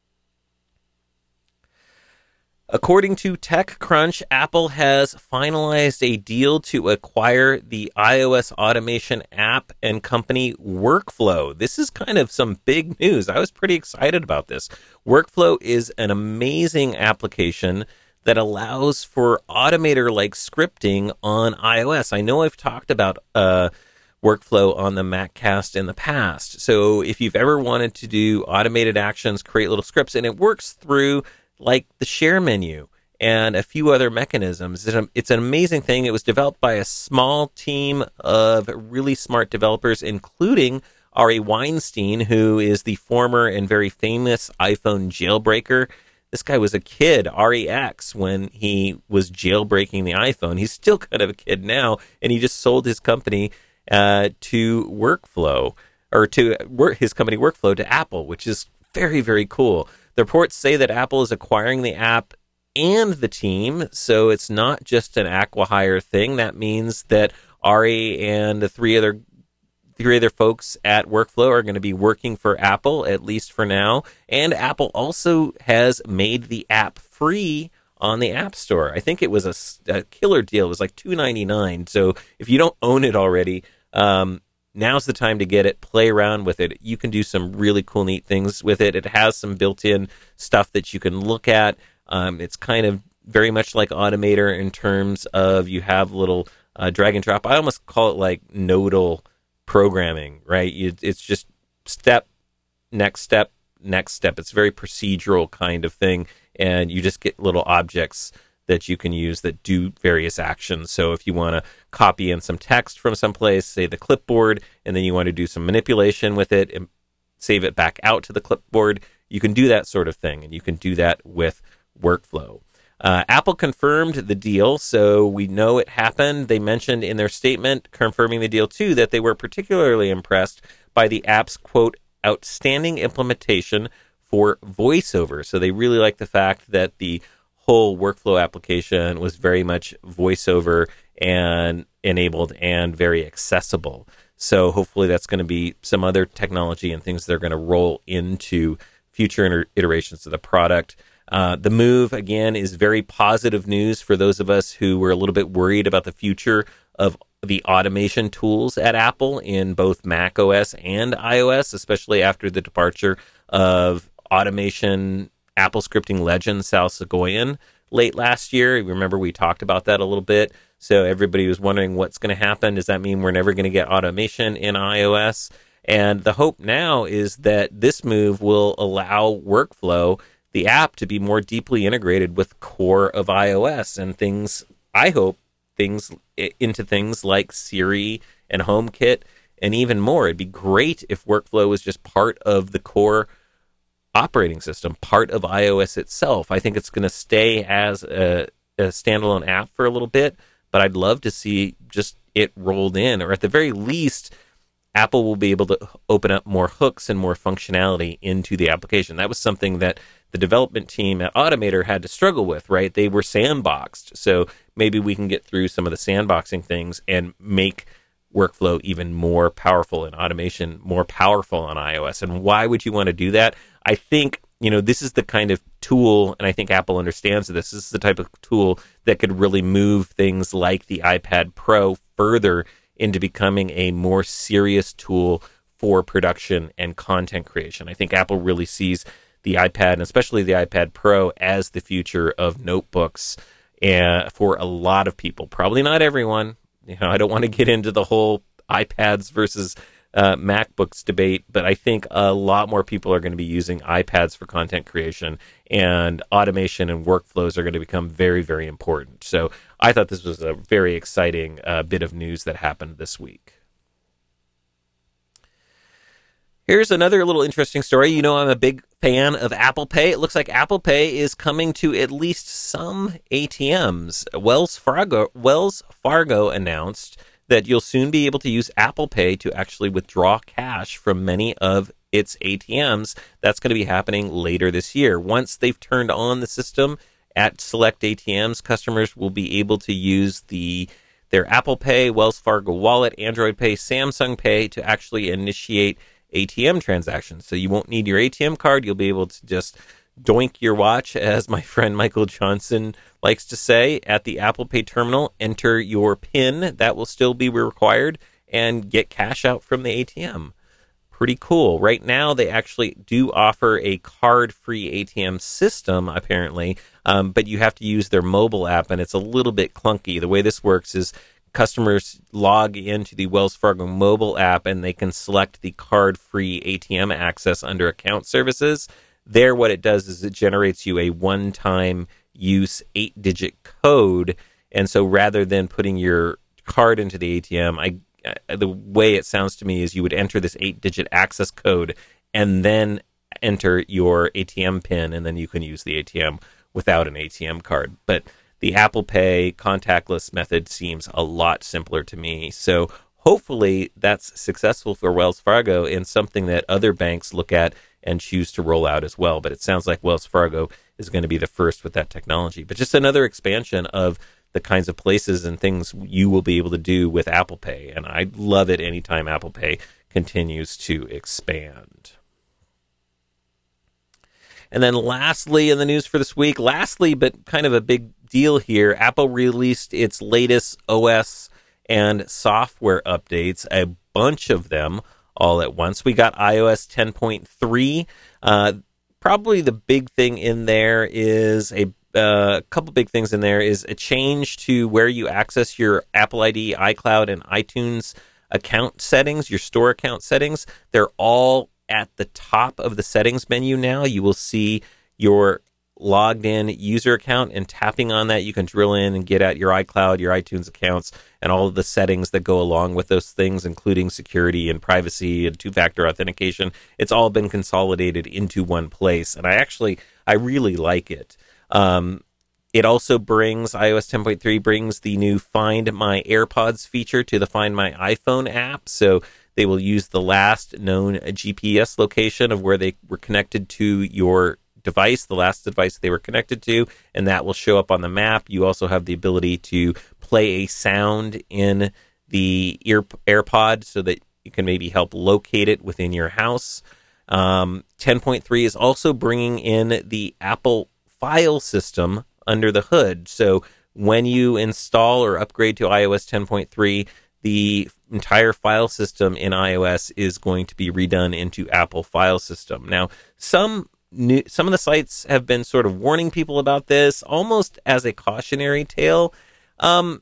Speaker 1: According to TechCrunch, Apple has finalized a deal to acquire the iOS automation app and company Workflow. This is kind of some big news. I was pretty excited about this. Workflow is an amazing application that allows for automator-like scripting on iOS. I know I've talked about uh, Workflow on the MacCast in the past. So if you've ever wanted to do automated actions, create little scripts, and it works through like the share menu and a few other mechanisms. It's an amazing thing. It was developed by a small team of really smart developers, including Ari Weinstein, who is the former and very famous iPhone jailbreaker. This guy was a kid, Ari X, when he was jailbreaking the iPhone. He's still kind of a kid now, and he just sold his company uh, to Workflow, or to work, his company Workflow to Apple, which is very, very cool. The reports say that Apple is acquiring the app and the team, so it's not just an acqui-hire thing. That means that Ari and the three other three other folks at Workflow are going to be working for Apple, at least for now. And Apple also has made the app free on the App Store. I think it was a, a killer deal. It was like two dollars and ninety-nine cents. So if you don't own it already, um, now's the time to get it. Play around with it. You can do some really cool, neat things with it. It has some built-in stuff that you can look at. Um, it's kind of very much like Automator in terms of you have little uh, drag and drop. I almost call it like nodal programming, right? You, it's just step, next step, next step. It's a very procedural kind of thing, and you just get little objects that you can use that do various actions. So if you want to copy in some text from someplace, say the clipboard, and then you want to do some manipulation with it and save it back out to the clipboard, you can do that sort of thing, and you can do that with Workflow. Uh, Apple confirmed the deal, so we know it happened. They mentioned in their statement confirming the deal, too, that they were particularly impressed by the app's, quote, outstanding implementation for VoiceOver. So they really like the fact that the whole Workflow application was very much VoiceOver and enabled and very accessible. So hopefully that's going to be some other technology and things that are going to roll into future inter- iterations of the product. Uh, the move, again, is very positive news for those of us who were a little bit worried about the future of the automation tools at Apple in both Mac O S and iOS, especially after the departure of automation Apple scripting legend Sal Soghoian late last year. Remember, we talked about that a little bit. So everybody was wondering what's going to happen. Does that mean we're never going to get automation in iOS? And the hope now is that this move will allow Workflow, the app, to be more deeply integrated with the core of iOS and things, I hope, things into things like Siri and HomeKit and even more. It'd be great if Workflow was just part of the core operating system, part of iOS itself. I think it's going to stay as a, a standalone app for a little bit, but I'd love to see just it rolled in, or at the very least, Apple will be able to open up more hooks and more functionality into the application. That was something that the development team at Automator had to struggle with, right? They were sandboxed. So maybe we can get through some of the sandboxing things and make workflow even more powerful and automation more powerful on iOS. And why would you want to do that? I think, you know, this is the kind of tool, and I think Apple understands this. This is the type of tool that could really move things like the iPad Pro further into becoming a more serious tool for production and content creation. I think Apple really sees the iPad, and especially the iPad Pro, as the future of notebooks uh, for a lot of people. Probably not everyone. You know, I don't want to get into the whole iPads versus uh, MacBooks debate, but I think a lot more people are going to be using iPads for content creation, and automation and workflows are going to become very, very important. So I thought this was a very exciting uh, bit of news that happened this week. Here's another little interesting story. You know, I'm a big fan of Apple Pay. It looks like Apple Pay is coming to at least some A T Ms. Wells Fargo, Wells Fargo announced that you'll soon be able to use Apple Pay to actually withdraw cash from many of its A T Ms. That's going to be happening later this year. Once they've turned on the system at select A T Ms, customers will be able to use the their Apple Pay, Wells Fargo Wallet, Android Pay, Samsung Pay to actually initiate A T M transactions. So you won't need your A T M card. You'll be able to just doink your watch, as my friend Michael Johnson likes to say, at the Apple Pay terminal, enter your PIN. That will still be required, and get cash out from the A T M. Pretty cool. Right now, they actually do offer a card-free A T M system, apparently, um, but you have to use their mobile app, and it's a little bit clunky. The way this works is customers log into the Wells Fargo mobile app, and they can select the card-free A T M access under account services. There, what it does is it generates you a one-time use eight-digit code. And so rather than putting your card into the A T M, I, the way it sounds to me is you would enter this eight-digit access code and then enter your A T M PIN, and then you can use the A T M without an A T M card. But the Apple Pay contactless method seems a lot simpler to me. So hopefully that's successful for Wells Fargo, and something that other banks look at and choose to roll out as well. But it sounds like Wells Fargo is going to be the first with that technology. But just another expansion of the kinds of places and things you will be able to do with Apple Pay. And I love it anytime Apple Pay continues to expand. And then lastly, in the news for this week, lastly, but kind of a big deal here, Apple released its latest O S and software updates, a bunch of them all at once. We got i O S ten point three. Uh, probably the big thing in there is a uh, couple big things in there is a change to where you access your Apple I D, iCloud, and iTunes account settings, your store account settings. They're all at the top of the settings menu now. You will see your logged in user account, and tapping on that, you can drill in and get at your iCloud, your iTunes accounts, and all of the settings that go along with those things, including security and privacy and two-factor authentication. It's all been consolidated into one place, and I actually, I really like it. Um, it also brings, i O S ten point three brings the new Find My AirPods feature to the Find My iPhone app, so they will use the last known G P S location of where they were connected to your device, the last device they were connected to, and that will show up on the map. You also have the ability to play a sound in the ear AirPod so that you can maybe help locate it within your house. Um, ten point three is also bringing in the Apple file system under the hood. So when you install or upgrade to i O S ten point three, the entire file system in iOS is going to be redone into Apple file system. Now, some New, some of the sites have been sort of warning people about this, almost as a cautionary tale. Um,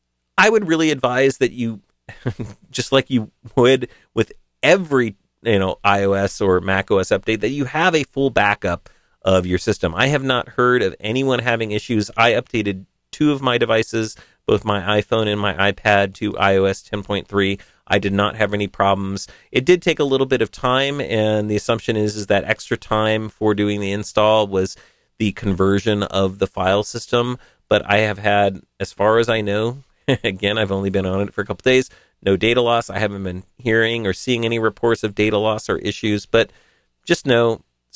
Speaker 1: I would really advise that you, just like you would with every you know iOS or macOS update, that you have a full backup of your system. I have not heard of anyone having issues. I updated two of my devices, both my iPhone and my iPad, to i O S ten point three. I did not have any problems. It did take a little bit of time, and the assumption is, is that extra time for doing the install was the conversion of the file system. But I have had, as far as I know, again, I've only been on it for a couple days, no data loss. I haven't been hearing or seeing any reports of data loss or issues, but just know some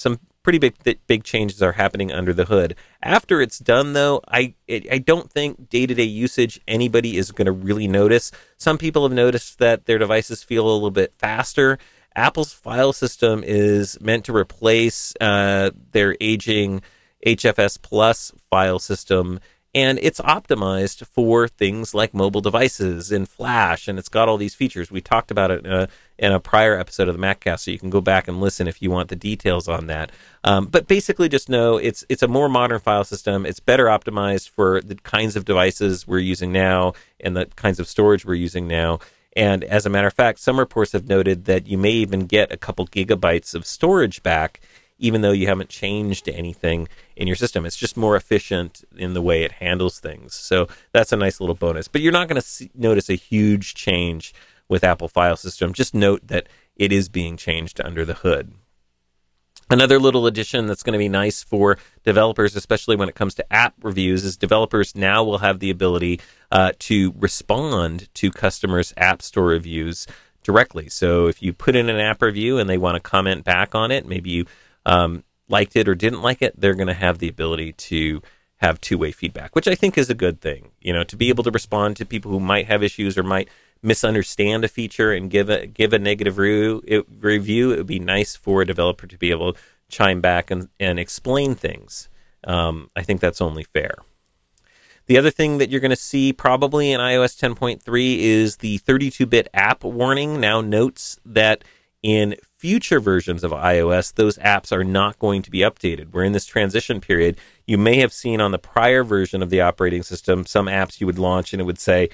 Speaker 1: pretty big th- big changes are happening under the hood. After it's done, though, I it, I don't think day-to-day usage anybody is going to really notice. Some people have noticed that their devices feel a little bit faster. Apple's file system is meant to replace uh, their aging H F S Plus file system, and it's optimized for things like mobile devices and Flash, and it's got all these features. We talked about it in a, in a prior episode of the MacCast, so you can go back and listen if you want the details on that. Um, but basically just know it's it's a more modern file system. It's better optimized for the kinds of devices we're using now and the kinds of storage we're using now. And as a matter of fact, some reports have noted that you may even get a couple gigabytes of storage back, even though you haven't changed anything in your system. It's just more efficient in the way it handles things. So that's a nice little bonus. But you're not going to notice a huge change with Apple File System. Just note that it is being changed under the hood. Another little addition that's going to be nice for developers, especially when it comes to app reviews, is developers now will have the ability uh, to respond to customers' App Store reviews directly. So if you put in an app review and they want to comment back on it, maybe you um, liked it or didn't like it, they're going to have the ability to have two-way feedback, which I think is a good thing. You know, to be able to respond to people who might have issues or might misunderstand a feature and give a give a negative re- it, review, it would be nice for a developer to be able to chime back and, and explain things. Um, I think that's only fair. The other thing that you're going to see probably in i O S ten point three is the thirty-two bit app warning now notes that in future versions of iOS, those apps are not going to be updated. We're in this transition period. You may have seen on the prior version of the operating system, some apps you would launch and it would say,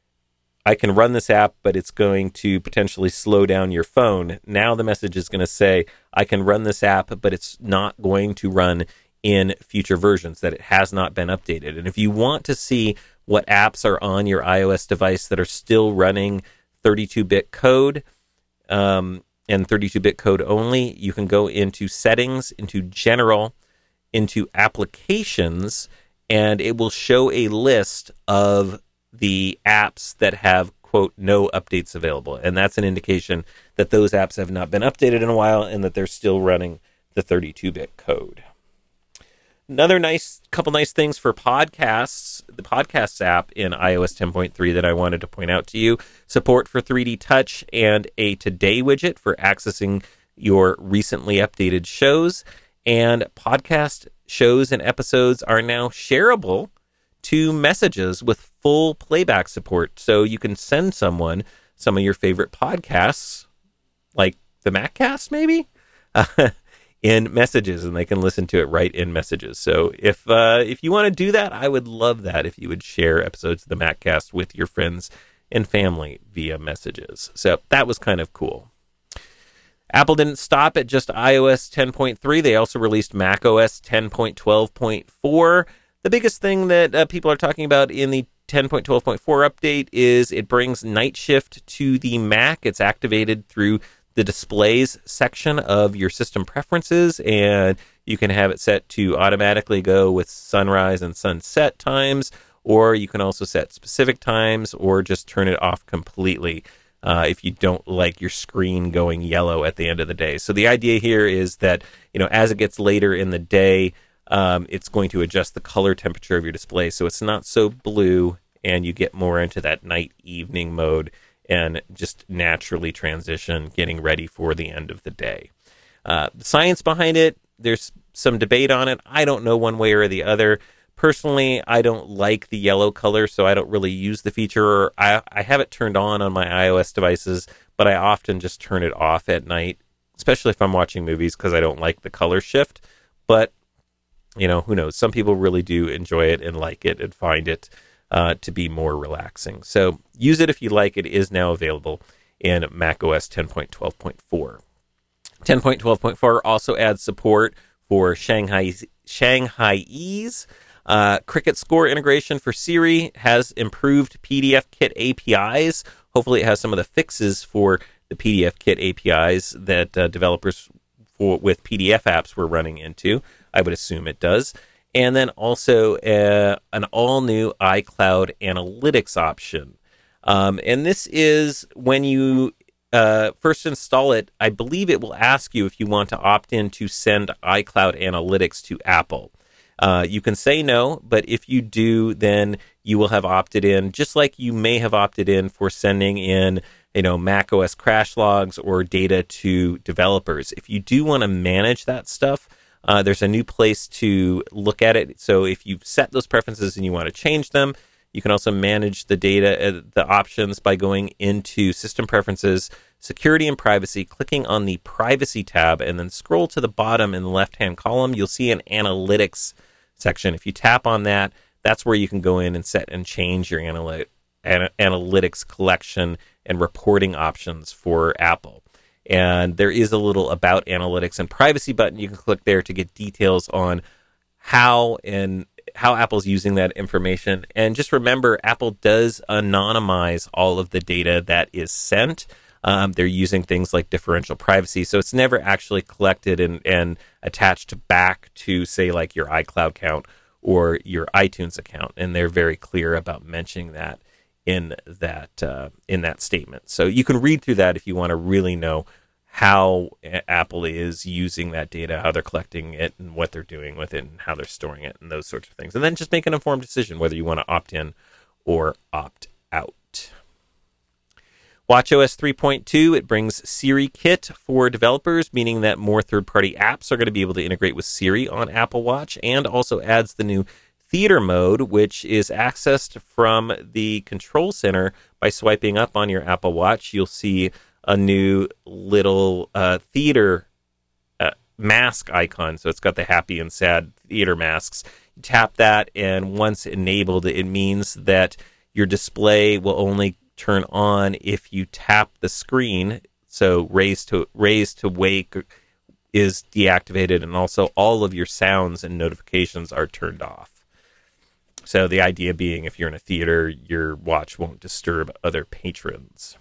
Speaker 1: I can run this app, but it's going to potentially slow down your phone. Now the message is going to say, I can run this app, but it's not going to run in future versions, that it has not been updated. And if you want to see what apps are on your iOS device that are still running thirty-two bit code, um, and thirty-two bit code only, you can go into Settings, into General, into Applications, and it will show a list of the apps that have, quote, no updates available. And that's an indication that those apps have not been updated in a while and that they're still running the thirty-two bit code. Another nice couple nice things for podcasts, the Podcasts app in i O S ten point three that I wanted to point out to you: support for three D Touch and a Today widget for accessing your recently updated shows. And podcast shows and episodes are now shareable to messages with full playback support. So you can send someone some of your favorite podcasts, like the MacCast maybe, uh, in messages, and they can listen to it right in messages. So if uh, if you want to do that, I would love that if you would share episodes of the MacCast with your friends and family via messages. So that was kind of cool. Apple didn't stop at just i O S ten point three. They also released macOS ten point twelve point four. The biggest thing that uh, people are talking about in the ten point twelve point four update is it brings Night Shift to the Mac. It's activated through the Displays section of your system preferences, and you can have it set to automatically go with sunrise and sunset times, or you can also set specific times or just turn it off completely uh, if you don't like your screen going yellow at the end of the day. So the idea here is that, you know, as it gets later in the day, Um, it's going to adjust the color temperature of your display so it's not so blue, and you get more into that night-evening mode and just naturally transition, getting ready for the end of the day. Uh, the science behind it, there's some debate on it. I don't know one way or the other. Personally, I don't like the yellow color, so I don't really use the feature. Or I, I have it turned on on my iOS devices, but I often just turn it off at night, especially if I'm watching movies, because I don't like the color shift. But you know, who knows? Some people really do enjoy it and like it and find it uh, to be more relaxing. So use it if you like. It is now available in macOS ten point twelve point four. ten point twelve point four also adds support for Shanghai Shanghainese. Uh, Cricket Score integration for Siri has improved P D F Kit A P Is. Hopefully it has some of the fixes for the P D F Kit A P Is that uh, developers for, with P D F apps were running into. I would assume it does. And then also uh, an all-new iCloud Analytics option. Um, and this is when you uh, first install it, I believe it will ask you if you want to opt in to send iCloud Analytics to Apple. Uh, you can say no, but if you do, then you will have opted in, just like you may have opted in for sending in, you know, macOS crash logs or data to developers. If you do want to manage that stuff, uh, there's a new place to look at it. So if you've set those preferences and you want to change them, you can also manage the data, uh, the options by going into System Preferences, Security and Privacy, clicking on the Privacy tab, and then scroll to the bottom in the left-hand column. You'll see an Analytics section. If you tap on that, that's where you can go in and set and change your analy- an- analytics collection and reporting options for Apple. And there is a little About Analytics and Privacy button. You can click there to get details on how and how Apple's using that information. And just remember, Apple does anonymize all of the data that is sent. Um, they're using things like differential privacy, so it's never actually collected and, and attached back to, say, like your iCloud account or your iTunes account. And they're very clear about mentioning that in that uh, in that statement. So you can read through that if you want to really know how Apple is using that data, how they're collecting it, and what they're doing with it, and how they're storing it, and those sorts of things. And then just make an informed decision whether you want to opt in or opt out. watchOS three point two, it brings Siri Kit for developers, meaning that more third-party apps are going to be able to integrate with Siri on Apple Watch, and also adds the new Theater mode, which is accessed from the control center by swiping up on your Apple Watch. You'll see a new little uh, theater uh, mask icon. So it's got the happy and sad theater masks. You tap that, and once enabled, it means that your display will only turn on if you tap the screen. So raise to raise to wake is deactivated, and also all of your sounds and notifications are turned off. So the idea being, if you're in a theater, your watch won't disturb other patrons.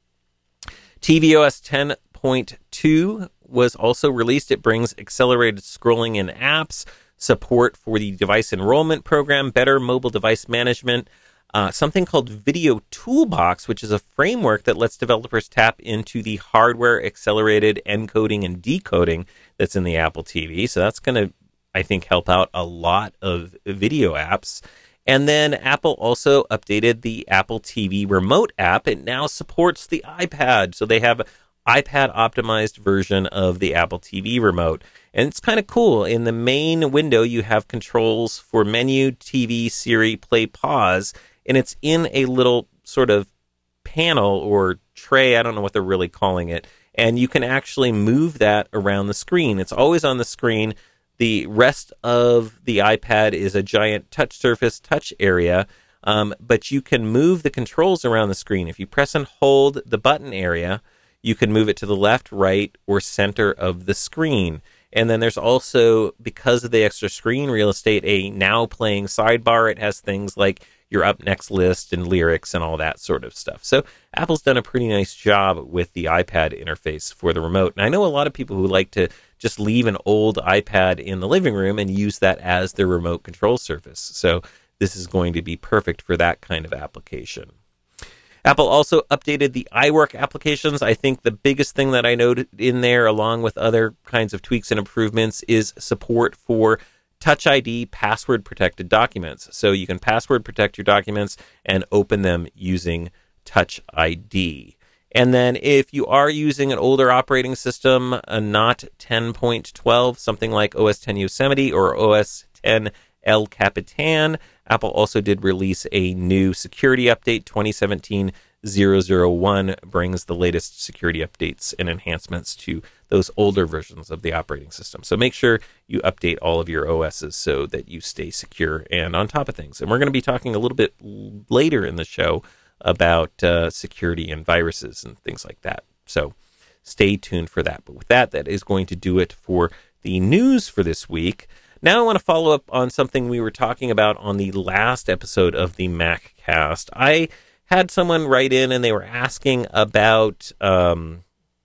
Speaker 1: tvOS ten point two was also released. It brings accelerated scrolling in apps, support for the device enrollment program, better mobile device management, uh, something called Video Toolbox, which is a framework that lets developers tap into the hardware accelerated encoding and decoding that's in the Apple T V. So that's going to, I think, help out a lot of video apps. And then Apple also updated the Apple T V Remote app. It now supports the iPad. So they have an iPad optimized version of the Apple T V Remote. And it's kind of cool. In the main window, you have controls for menu, T V, Siri, play, pause. And it's in a little sort of panel or tray. I don't know what they're really calling it. And you can actually move that around the screen. It's always on the screen. The rest of the iPad is a giant touch surface touch area, um, but you can move the controls around the screen. If you press and hold the button area, you can move it to the left, right, or center of the screen. And then there's also, because of the extra screen real estate, a now playing sidebar. It has things like your up next list and lyrics and all that sort of stuff. So Apple's done a pretty nice job with the iPad interface for the remote. And I know a lot of people who like to just leave an old iPad in the living room and use that as their remote control surface. So this is going to be perfect for that kind of application. Apple also updated the iWork applications. I think the biggest thing that I noted in there, along with other kinds of tweaks and improvements, is support for Touch I D password protected documents. So you can password protect your documents and open them using Touch I D. And then if you are using an older operating system, uh, not ten point twelve, something like O S ten Yosemite or O S ten El Capitan, Apple also did release a new security update. twenty seventeen dash zero zero one brings the latest security updates and enhancements to those older versions of the operating system. So make sure you update all of your O Ss so that you stay secure and on top of things. And we're going to be talking a little bit later in the show about uh, security and viruses and things like that. So stay tuned for that. But with that, that is going to do it for the news for this week. Now I want to follow up on something we were talking about on the last episode of the MacCast. I had someone write in and they were asking about um,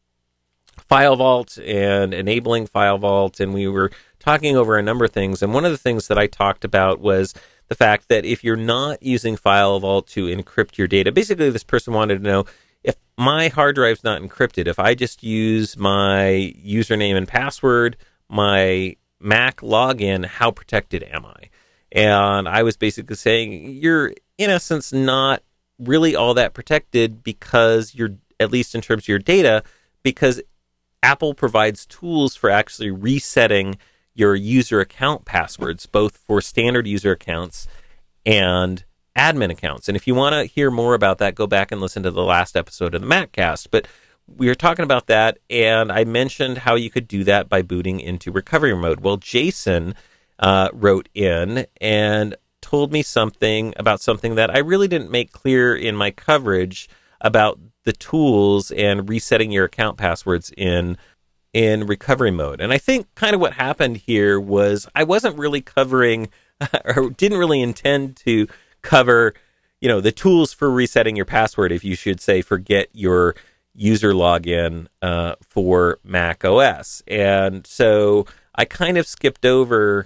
Speaker 1: FileVault and enabling FileVault, and we were talking over a number of things. And one of the things that I talked about was the fact that if you're not using FileVault to encrypt your data, basically this person wanted to know, if my hard drive's not encrypted, if I just use my username and password, my Mac login, how protected am I? And I was basically saying, you're in essence not really all that protected because you're, at least in terms of your data, because Apple provides tools for actually resetting your user account passwords, both for standard user accounts and admin accounts. And if you want to hear more about that, go back and listen to the last episode of the MacCast. But we were talking about that, and I mentioned how you could do that by booting into recovery mode. Well, Jason uh, wrote in and told me something about something that I really didn't make clear in my coverage about the tools and resetting your account passwords in in recovery mode. And I think kind of what happened here was I wasn't really covering or didn't really intend to cover, you know, the tools for resetting your password if you should say forget your user login uh, for Mac O S. And so I kind of skipped over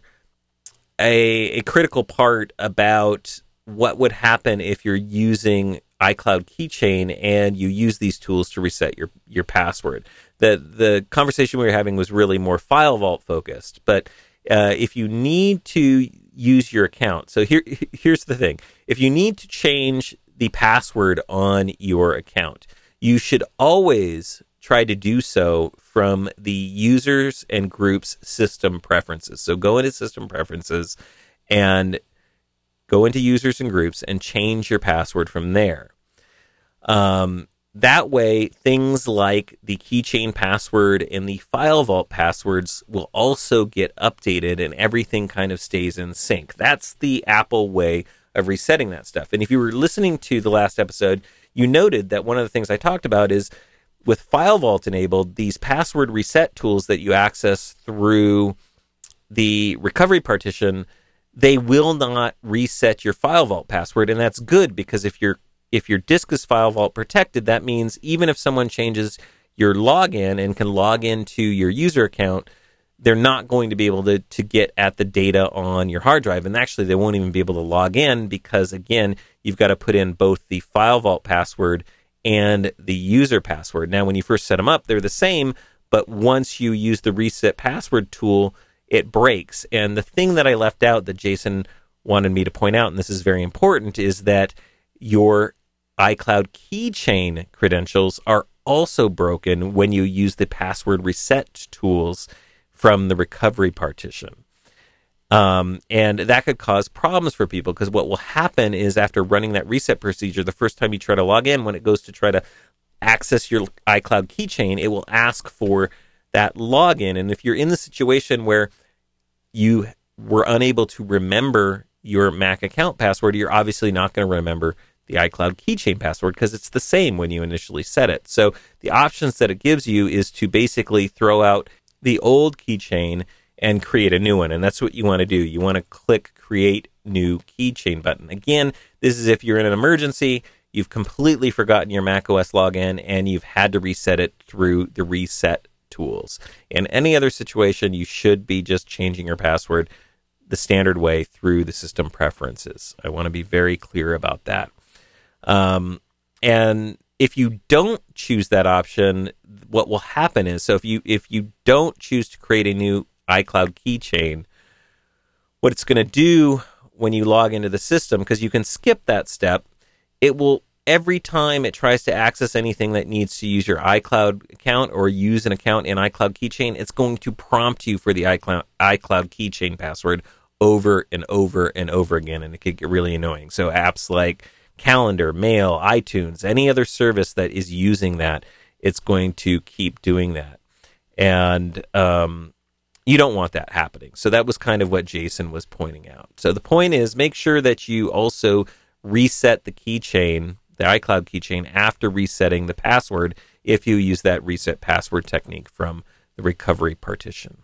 Speaker 1: a, a critical part about what would happen if you're using iCloud Keychain and you use these tools to reset your, your password. The, the conversation we were having was really more file vault focused, but uh, if you need to use your account. So here, here's the thing. If you need to change the password on your account, you should always try to do so from the users and groups system preferences. So go into system preferences and go into users and groups and change your password from there. Um, that way, things like the keychain password and the file vault passwords will also get updated and everything kind of stays in sync. That's the Apple way of resetting that stuff. And if you were listening to the last episode, you noted that one of the things I talked about is with file vault enabled, these password reset tools that you access through the recovery partition, they will not reset your file vault password. And that's good because if you're If your disk is file vault protected, that means even if someone changes your login and can log into your user account, they're not going to be able to, to get at the data on your hard drive. And actually, they won't even be able to log in because, again, you've got to put in both the file vault password and the user password. Now, when you first set them up, they're the same, but once you use the reset password tool, it breaks. And the thing that I left out that Jason wanted me to point out, and this is very important, is that your iCloud Keychain credentials are also broken when you use the password reset tools from the recovery partition. Um, and that could cause problems for people because what will happen is after running that reset procedure, the first time you try to log in, when it goes to try to access your iCloud Keychain, it will ask for that login. And if you're in the situation where you were unable to remember your Mac account password, you're obviously not going to remember the iCloud Keychain password because it's the same when you initially set it. So the options that it gives you is to basically throw out the old keychain and create a new one. And that's what you want to do. You want to click Create New Keychain button. Again, this is if you're in an emergency, you've completely forgotten your macOS login, and you've had to reset it through the reset tools. In any other situation, you should be just changing your password the standard way through the system preferences. I want to be very clear about that. Um, and if you don't choose that option, what will happen is, so if you if you don't choose to create a new iCloud keychain, what it's going to do when you log into the system, because you can skip that step, it will, every time it tries to access anything that needs to use your iCloud account or use an account in iCloud Keychain, it's going to prompt you for the iCloud, iCloud Keychain password over and over and over again, and it could get really annoying. So apps like Calendar, Mail, iTunes, any other service that is using that, it's going to keep doing that. And um, you don't want that happening. So that was kind of what Jason was pointing out. So the point is, make sure that you also reset the keychain, the iCloud keychain, after resetting the password if you use that reset password technique from the recovery partition.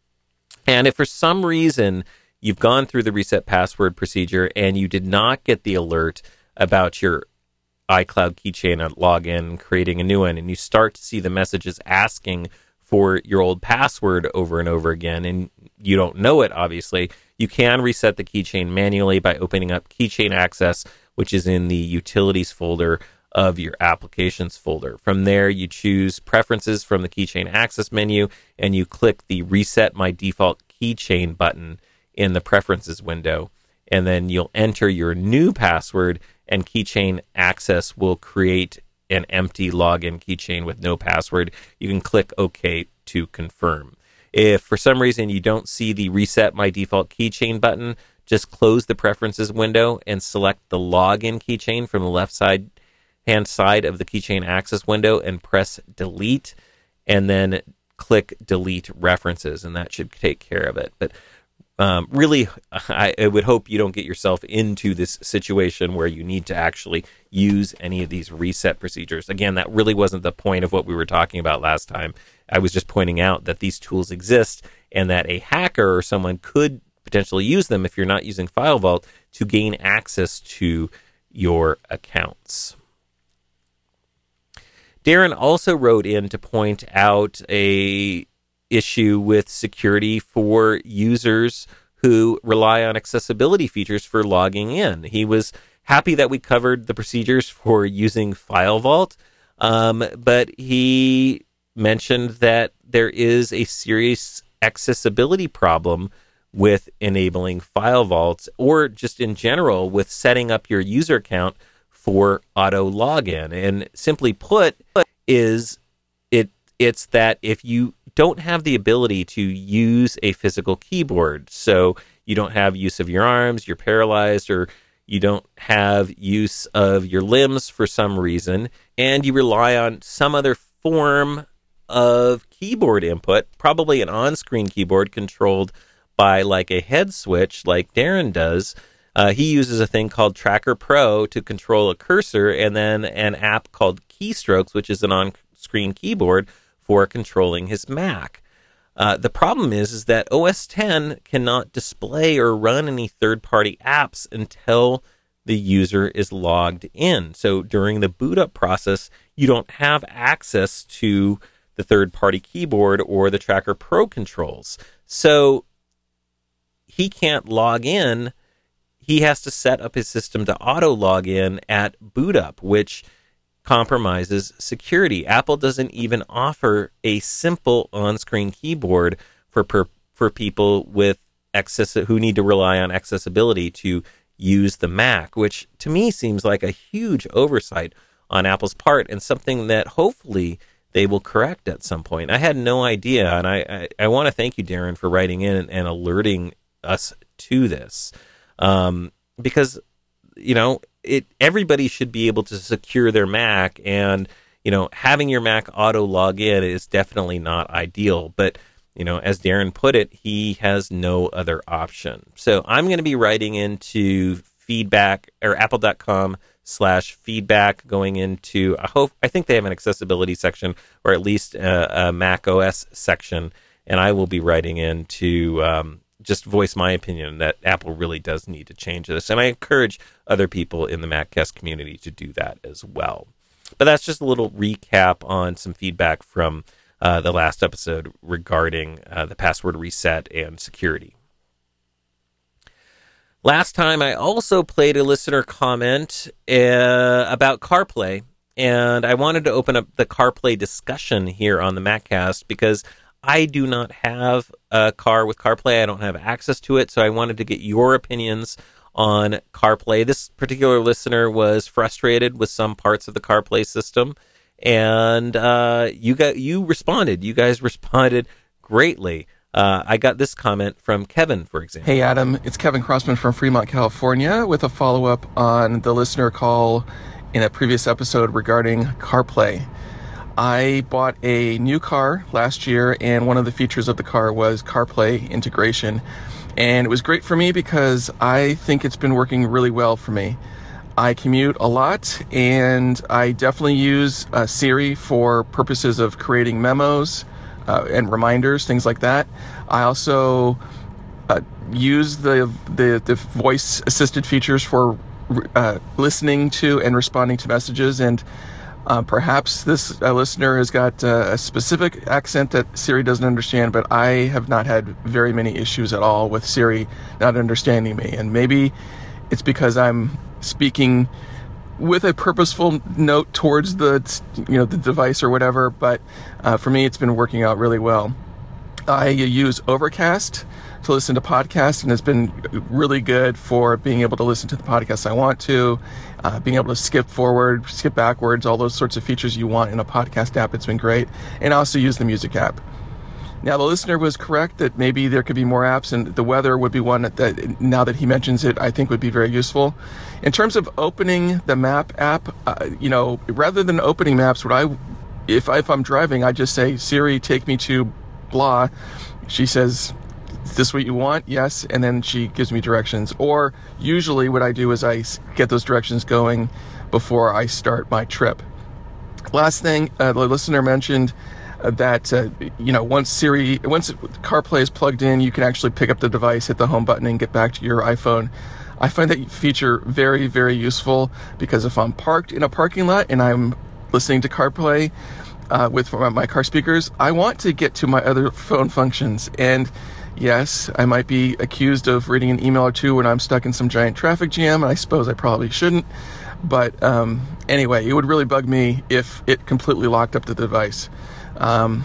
Speaker 1: And if for some reason you've gone through the reset password procedure and you did not get the alert about your iCloud keychain login, creating a new one, and you start to see the messages asking for your old password over and over again, and you don't know it, obviously, you can reset the keychain manually by opening up Keychain Access, which is in the Utilities folder of your applications folder. From there, you choose preferences from the keychain access menu, and you click the reset my default keychain button in the preferences window. And then you'll enter your new password, and keychain access will create an empty login keychain with no password. You can click OK to confirm. If for some reason you don't see the reset my default keychain button, just close the preferences window and select the login keychain from the left side hand side of the keychain access window and press delete, and then click delete references, and that should take care of it. But Um, really, I, I would hope you don't get yourself into this situation where you need to actually use any of these reset procedures. Again, that really wasn't the point of what we were talking about last time. I was just pointing out that these tools exist and that a hacker or someone could potentially use them if you're not using FileVault to gain access to your accounts. Darren also wrote in to point out a issue with security for users who rely on accessibility features for logging in. He was happy that we covered the procedures for using FileVault, um, but he mentioned that there is a serious accessibility problem with enabling FileVault, or just in general with setting up your user account for auto login. And simply put, is it it's that if you don't have the ability to use a physical keyboard, so you don't have use of your arms, you're paralyzed, or you don't have use of your limbs for some reason, and you rely on some other form of keyboard input, probably an on-screen keyboard controlled by like a head switch like Darren does. Uh, he uses a thing called Tracker Pro to control a cursor, and then an app called Keystrokes, which is an on-screen keyboard for controlling his Mac. Uh, the problem is, is that O S ten cannot display or run any third-party apps until the user is logged in. So during the boot up process, you don't have access to the third-party keyboard or the Tracker Pro controls. So he can't log in. He has to set up his system to auto log in at boot up, which compromises security. Apple doesn't even offer a simple on-screen keyboard for per, for people with access who need to rely on accessibility to use the Mac, which to me seems like a huge oversight on Apple's part, and something that hopefully they will correct at some point. I had no idea, and I, I, I want to thank you, Darren, for writing in and, and alerting us to this, um, because you know, it everybody should be able to secure their Mac, and you know, having your Mac auto log in is definitely not ideal. But you know, as Darren put it, he has no other option. So I'm going to be writing into feedback or apple.com slash feedback, going into, I hope, I think they have an accessibility section, or at least a, a Mac O S section, and I will be writing in to um, just voice my opinion that Apple really does need to change this. And I encourage other people in the MacCast community to do that as well. But that's just a little recap on some feedback from uh, the last episode regarding uh, the password reset and security. Last time, I also played a listener comment uh, about CarPlay, and I wanted to open up the CarPlay discussion here on the MacCast because I do not have a car with CarPlay. I don't have access to it, so I wanted to get your opinions on CarPlay. This particular listener was frustrated with some parts of the CarPlay system, and uh, you got you responded. You guys responded greatly. Uh, I got this comment from Kevin, for example.
Speaker 2: Hey, Adam. It's Kevin Crossman from Fremont, California, with a follow-up on the listener call in a previous episode regarding CarPlay. I bought a new car last year, and one of the features of the car was CarPlay integration. And it was great for me because I think it's been working really well for me. I commute a lot, and I definitely use uh, Siri for purposes of creating memos uh, and reminders, things like that. I also uh, use the, the, the voice assisted features for uh, listening to and responding to messages, and Uh, perhaps this uh, listener has got uh, a specific accent that Siri doesn't understand, but I have not had very many issues at all with Siri not understanding me. And maybe it's because I'm speaking with a purposeful note towards the, you know, the device or whatever. But uh, for me, it's been working out really well. I use Overcast to listen to podcasts, and it's been really good for being able to listen to the podcasts I want to, uh, being able to skip forward, skip backwards, all those sorts of features you want in a podcast app. It's been great. And I also use the music app. Now, the listener was correct that maybe there could be more apps, and the weather would be one that, that now that he mentions it, I think would be very useful. In terms of opening the map app, uh, you know, rather than opening maps, what I, if, I, if I'm driving, I just say, Siri, take me to blah. She says, is this what you want? Yes. And then she gives me directions. Or usually what I do is I get those directions going before I start my trip. Last thing, uh, the listener mentioned that, uh, you know, once Siri, once CarPlay is plugged in, you can actually pick up the device, hit the home button, and get back to your iPhone. I find that feature very, very useful, because if I'm parked in a parking lot and I'm listening to CarPlay uh, with my car speakers, I want to get to my other phone functions. And yes, I might be accused of reading an email or two when I'm stuck in some giant traffic jam, and I suppose I probably shouldn't. But um, anyway, it would really bug me if it completely locked up the device. Um,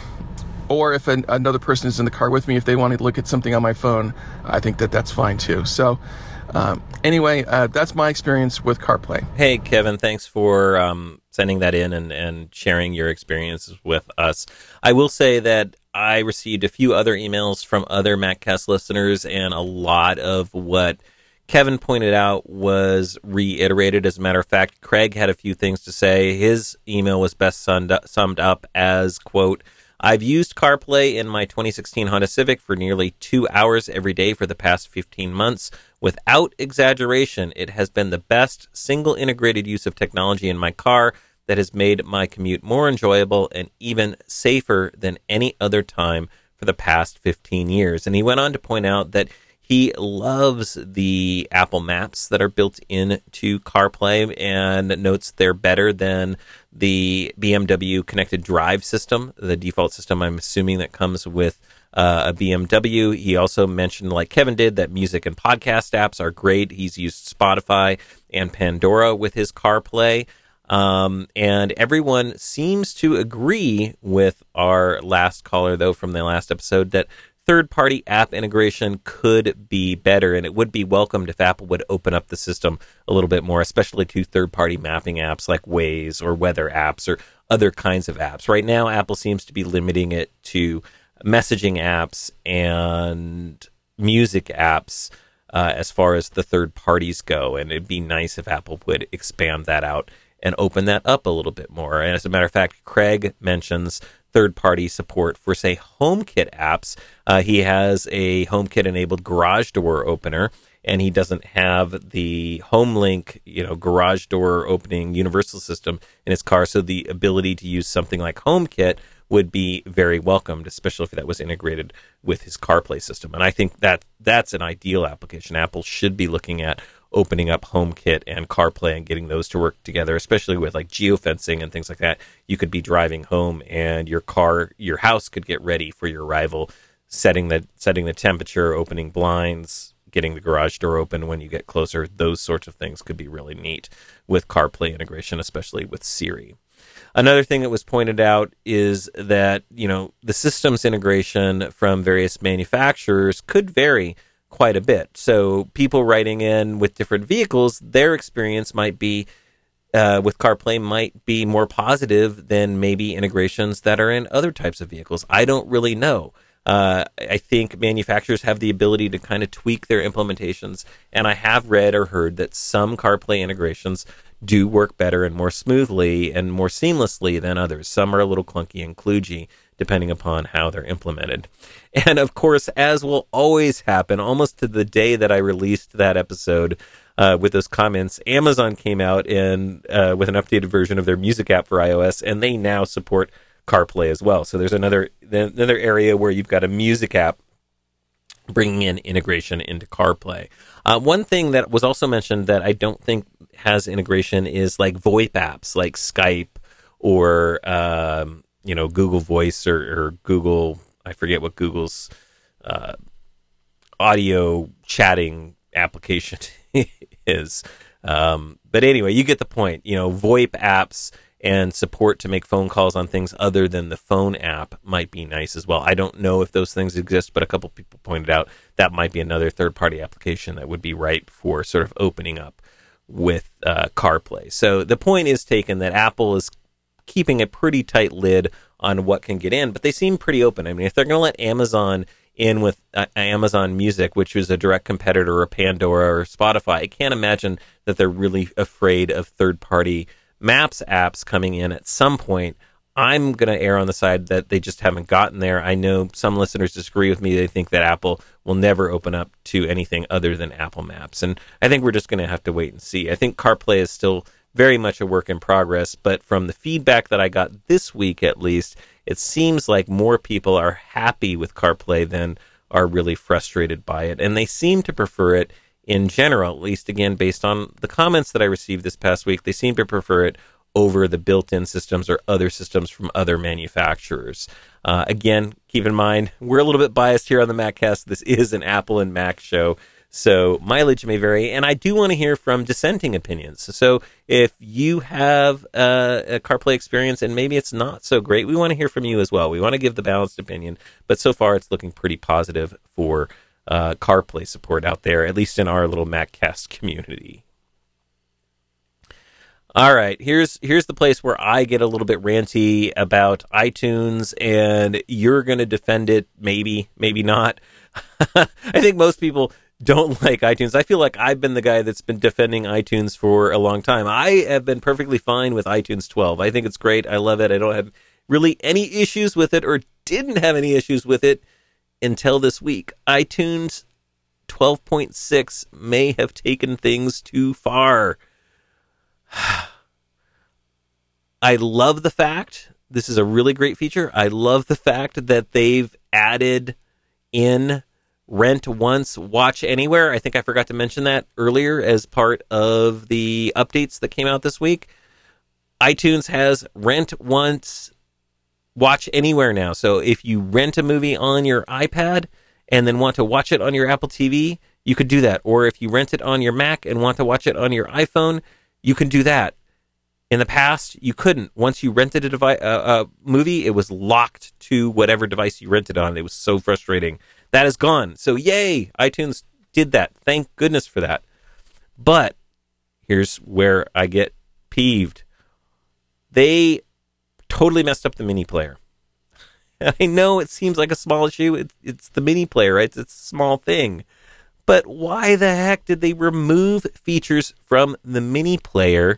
Speaker 2: or if an, another person is in the car with me, if they want to look at something on my phone, I think that that's fine too. So um, anyway, uh, that's my experience with CarPlay.
Speaker 1: Hey, Kevin, thanks for um, sending that in and, and sharing your experiences with us. I will say that I received a few other emails from other MacCast listeners, and a lot of what Kevin pointed out was reiterated. As a matter of fact, Craig had a few things to say. His email was best summed up as, quote, I've used CarPlay in my twenty sixteen Honda Civic for nearly two hours every day for the past fifteen months. Without exaggeration, it has been the best single integrated use of technology in my car that has made my commute more enjoyable and even safer than any other time for the past fifteen years. And he went on to point out that he loves the Apple Maps that are built into CarPlay, and notes they're better than the B M W Connected Drive system, the default system I'm assuming that comes with uh, a B M W. He also mentioned, like Kevin did, that music and podcast apps are great. He's used Spotify and Pandora with his CarPlay. Um, and everyone seems to agree with our last caller, though, from the last episode, that third-party app integration could be better, and it would be welcomed if Apple would open up the system a little bit more, especially to third-party mapping apps like Waze or weather apps or other kinds of apps. Right now, Apple seems to be limiting it to messaging apps and music apps uh, as far as the third parties go, and it'd be nice if Apple would expand that out and open that up a little bit more. And as a matter of fact, Craig mentions third-party support for, say, HomeKit apps. Uh, he has a HomeKit-enabled garage door opener, and he doesn't have the HomeLink, you know, garage door opening universal system in his car, so the ability to use something like HomeKit would be very welcomed, especially if that was integrated with his CarPlay system. And I think that that's an ideal application. Apple should be looking at opening up HomeKit and CarPlay and getting those to work together, especially with like geofencing and things like that. You could be driving home and your car, your house could get ready for your arrival, setting the setting the temperature, opening blinds, getting the garage door open when you get closer. Those sorts of things could be really neat with CarPlay integration, especially with Siri. Another thing that was pointed out is that, you know, the systems integration from various manufacturers could vary quite a bit. So people writing in with different vehicles, their experience might be uh, with CarPlay might be more positive than maybe integrations that are in other types of vehicles. I don't really know. Uh, I think manufacturers have the ability to kind of tweak their implementations, and I have read or heard that some CarPlay integrations do work better and more smoothly and more seamlessly than others. Some are a little clunky and kludgy, depending upon how they're implemented. And of course, as will always happen, almost to the day that I released that episode uh, with those comments, Amazon came out in, uh, with an updated version of their music app for iOS, and they now support CarPlay as well. So there's another another area where you've got a music app bringing in integration into CarPlay. Uh, one thing that was also mentioned that I don't think has integration is like VoIP apps like Skype or um, you know, Google Voice or, or Google, I forget what Google's uh, audio chatting application is. Um, but anyway, you get the point. You know, VoIP apps and support to make phone calls on things other than the phone app might be nice as well. I don't know if those things exist, but a couple people pointed out that might be another third-party application that would be ripe for sort of opening up with uh, CarPlay. So the point is taken that Apple is keeping a pretty tight lid on what can get in, but they seem pretty open. I mean, if they're going to let Amazon in with uh, Amazon Music, which is a direct competitor of Pandora or Spotify, I can't imagine that they're really afraid of third-party Maps apps coming in at some point. I'm going to err on the side that they just haven't gotten there. I know some listeners disagree with me. They think that Apple will never open up to anything other than Apple Maps. And I think we're just going to have to wait and see. I think CarPlay is still very much a work in progress, but from the feedback that I got this week, at least, it seems like more people are happy with CarPlay than are really frustrated by it. And they seem to prefer it in general, at least, again, based on the comments that I received this past week. They seem to prefer it over the built-in systems or other systems from other manufacturers. Uh, again, keep in mind, we're a little bit biased here on the MacCast. This is an Apple and Mac show, so mileage may vary, and I do want to hear from dissenting opinions. So if you have uh, a CarPlay experience and maybe it's not so great, we want to hear from you as well. We want to give the balanced opinion, but so far it's looking pretty positive for uh, CarPlay support out there, at least in our little MacCast community. All right, here's here's the place where I get a little bit ranty about iTunes, and you're going to defend it, maybe, maybe not. I think most people don't like iTunes. I feel like I've been the guy that's been defending iTunes for a long time. I have been perfectly fine with iTunes twelve. I think it's great. I love it. I don't have really any issues with it, or didn't have any issues with it until this week. iTunes twelve point six may have taken things too far. I love the fact, this is a really great feature, I love the fact that they've added in Rent Once, Watch Anywhere. I think I forgot to mention that earlier as part of the updates that came out this week. iTunes has Rent Once, Watch Anywhere now. So if you rent a movie on your iPad and then want to watch it on your Apple T V, you could do that. Or if you rent it on your Mac and want to watch it on your iPhone, you can do that. In the past, you couldn't. Once you rented a, devi- uh, a movie, it was locked to whatever device you rented on. It was so frustrating. That is gone. So yay, iTunes did that. Thank goodness for that. But here's where I get peeved. They totally messed up the mini player. I know it seems like a small issue. It, it's the mini player, right? It's, it's a small thing. But why the heck did they remove features from the mini player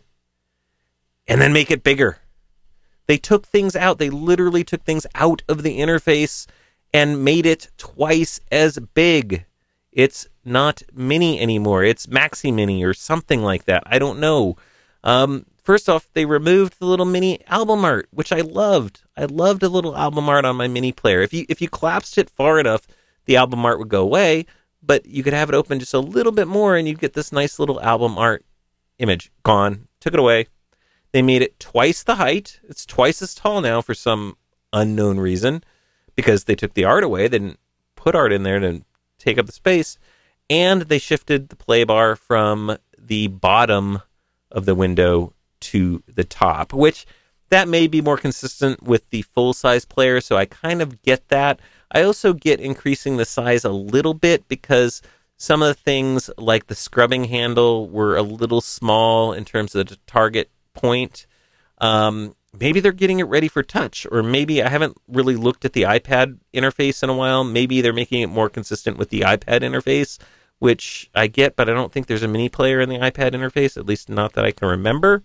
Speaker 1: and then make it bigger? They took things out. They literally took things out of the interface and made it twice as big. It's not mini anymore. It's maxi mini or something like that. I don't know. Um, first off, they removed the little mini album art, which I loved. I loved a little album art on my mini player. If you if you collapsed it far enough, the album art would go away, but you could have it open just a little bit more and you'd get this nice little album art image. Gone. Took it away. They made it twice the height. It's twice as tall now for some unknown reason, because they took the art away. They didn't put art in there to take up the space. And they shifted the play bar from the bottom of the window to the top, which that may be more consistent with the full-size player, so I kind of get that. I also get increasing the size a little bit because some of the things like the scrubbing handle were a little small in terms of the target point. Um, maybe they're getting it ready for touch, or maybe I haven't really looked at the iPad interface in a while. Maybe they're making it more consistent with the iPad interface, which I get, but I don't think there's a mini player in the iPad interface, at least not that I can remember.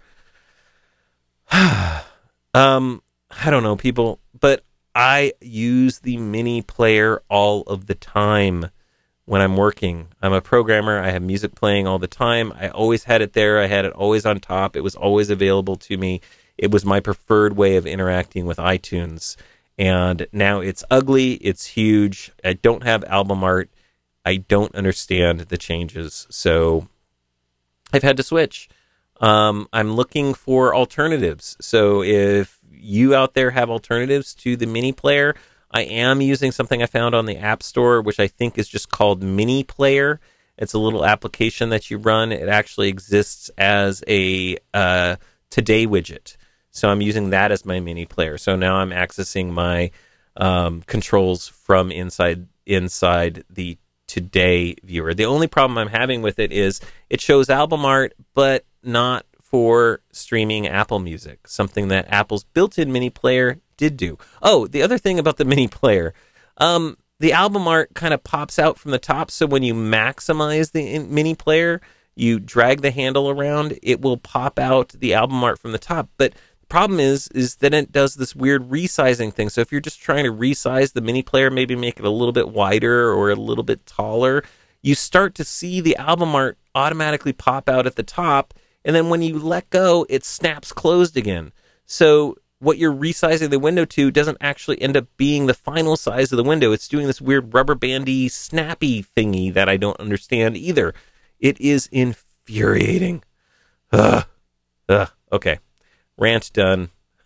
Speaker 1: um, I don't know, people, but I use the mini player all of the time when I'm working. I'm a programmer. I have music playing all the time. I always had it there. I had it always on top. It was always available to me. It was my preferred way of interacting with iTunes. And now it's ugly. It's huge. I don't have album art. I don't understand the changes. So I've had to switch. Um, I'm looking for alternatives. So if you out there have alternatives to the mini player, I am using something I found on the App Store, which I think is just called Mini Player. It's a little application that you run. It actually exists as a uh, Today widget. So I'm using that as my mini player. So now I'm accessing my um, controls from inside inside the Today viewer. The only problem I'm having with it is it shows album art, but not for streaming Apple Music, something that Apple's built-in mini player did do. Oh, the other thing about the mini player, um, the album art kind of pops out from the top, so when you maximize the in- mini player, you drag the handle around, it will pop out the album art from the top. But the problem is, is that it does this weird resizing thing. So if you're just trying to resize the mini player, maybe make it a little bit wider or a little bit taller, you start to see the album art automatically pop out at the top, and then when you let go, it snaps closed again. So what you're resizing the window to doesn't actually end up being the final size of the window. It's doing this weird rubber bandy, snappy thingy that I don't understand either. It is infuriating. Ugh. Ugh. Okay. Rant done.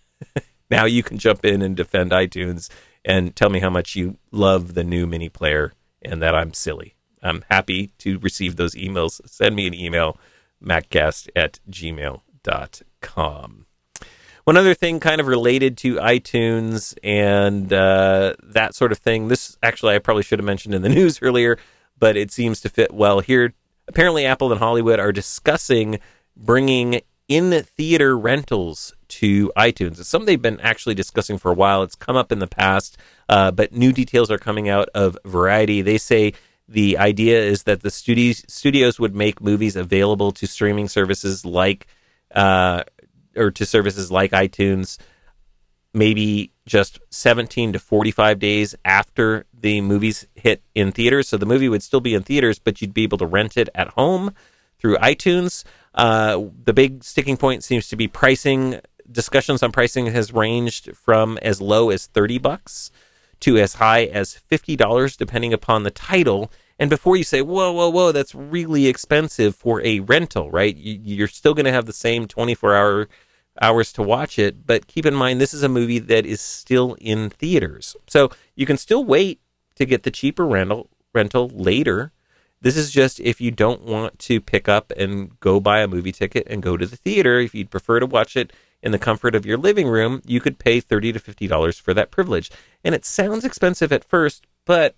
Speaker 1: Now you can jump in and defend iTunes and tell me how much you love the new mini player and that I'm silly. I'm happy to receive those emails. Send me an email, maccast at gmail dot com. One other thing kind of related to iTunes and uh, that sort of thing. This, actually, I probably should have mentioned in the news earlier, but it seems to fit well here. Apparently, Apple and Hollywood are discussing bringing in-theater rentals to iTunes. It's something they've been actually discussing for a while. It's come up in the past, uh, but new details are coming out of Variety. They say the idea is that the studios studios would make movies available to streaming services like uh, or to services like iTunes, maybe just seventeen to forty-five days after the movies hit in theaters. So the movie would still be in theaters, but you'd be able to rent it at home through iTunes. Uh, the big sticking point seems to be pricing. Discussions on pricing has ranged from as low as thirty bucks to as high as fifty dollars, depending upon the title. And before you say, whoa, whoa, whoa, that's really expensive for a rental, right? You're still going to have the same twenty-four hour hours to watch it, but keep in mind, this is a movie that is still in theaters. So you can still wait to get the cheaper rental rental later. This is just if you don't want to pick up and go buy a movie ticket and go to the theater. If you'd prefer to watch it in the comfort of your living room, you could pay thirty to fifty dollars for that privilege. And it sounds expensive at first, but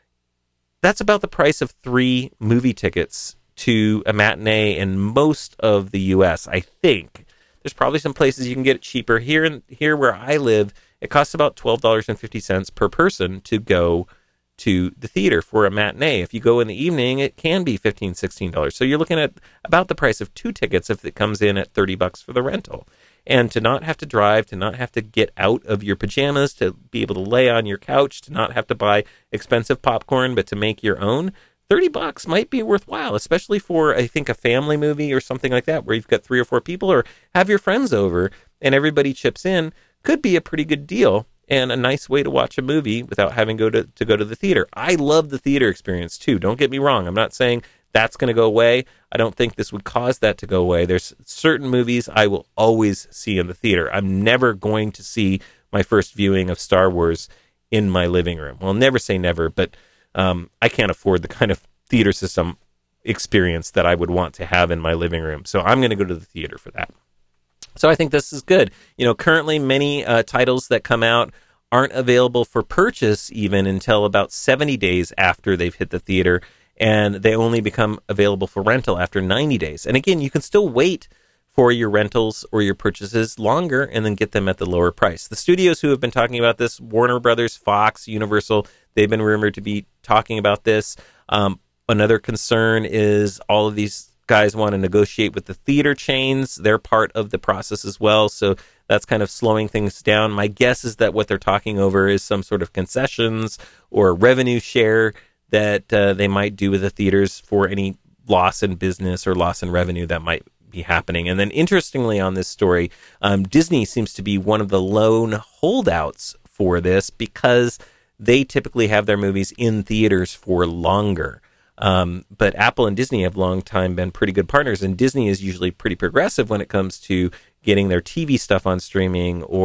Speaker 1: that's about the price of three movie tickets to a matinee in most of the U S, I think. There's probably some places you can get it cheaper. Here in here where I live, it costs about twelve dollars and fifty cents per person to go to the theater for a matinee. If you go in the evening, it can be fifteen dollars, sixteen dollars. So you're looking at about the price of two tickets if it comes in at thirty bucks for the rental. And to not have to drive, to not have to get out of your pajamas, to be able to lay on your couch, to not have to buy expensive popcorn, but to make your own, thirty bucks might be worthwhile, especially for, I think, a family movie or something like that, where you've got three or four people, or have your friends over and everybody chips in. Could be a pretty good deal and a nice way to watch a movie without having go to, to go to the theater. I love the theater experience too. Don't get me wrong. I'm not saying that's going to go away. I don't think this would cause that to go away. There's certain movies I will always see in the theater. I'm never going to see my first viewing of Star Wars in my living room. Well, I'll never say never, but um, I can't afford the kind of theater system experience that I would want to have in my living room. So I'm going to go to the theater for that. So I think this is good. You know, currently many uh, titles that come out aren't available for purchase even until about seventy days after they've hit the theater, and they only become available for rental after ninety days. And again, you can still wait for your rentals or your purchases longer and then get them at the lower price. The studios who have been talking about this, Warner Brothers, Fox, Universal, they've been rumored to be talking about this. Um, another concern is all of these guys want to negotiate with the theater chains. They're part of the process as well, so that's kind of slowing things down. My guess is that what they're talking over is some sort of concessions or revenue share that uh, they might do with the theaters for any loss in business or loss in revenue that might be happening. And then interestingly on this story, um, Disney seems to be one of the lone holdouts for this because they typically have their movies in theaters for longer. Um, but Apple and Disney have long time been pretty good partners, and Disney is usually pretty progressive when it comes to getting their T V stuff on streaming or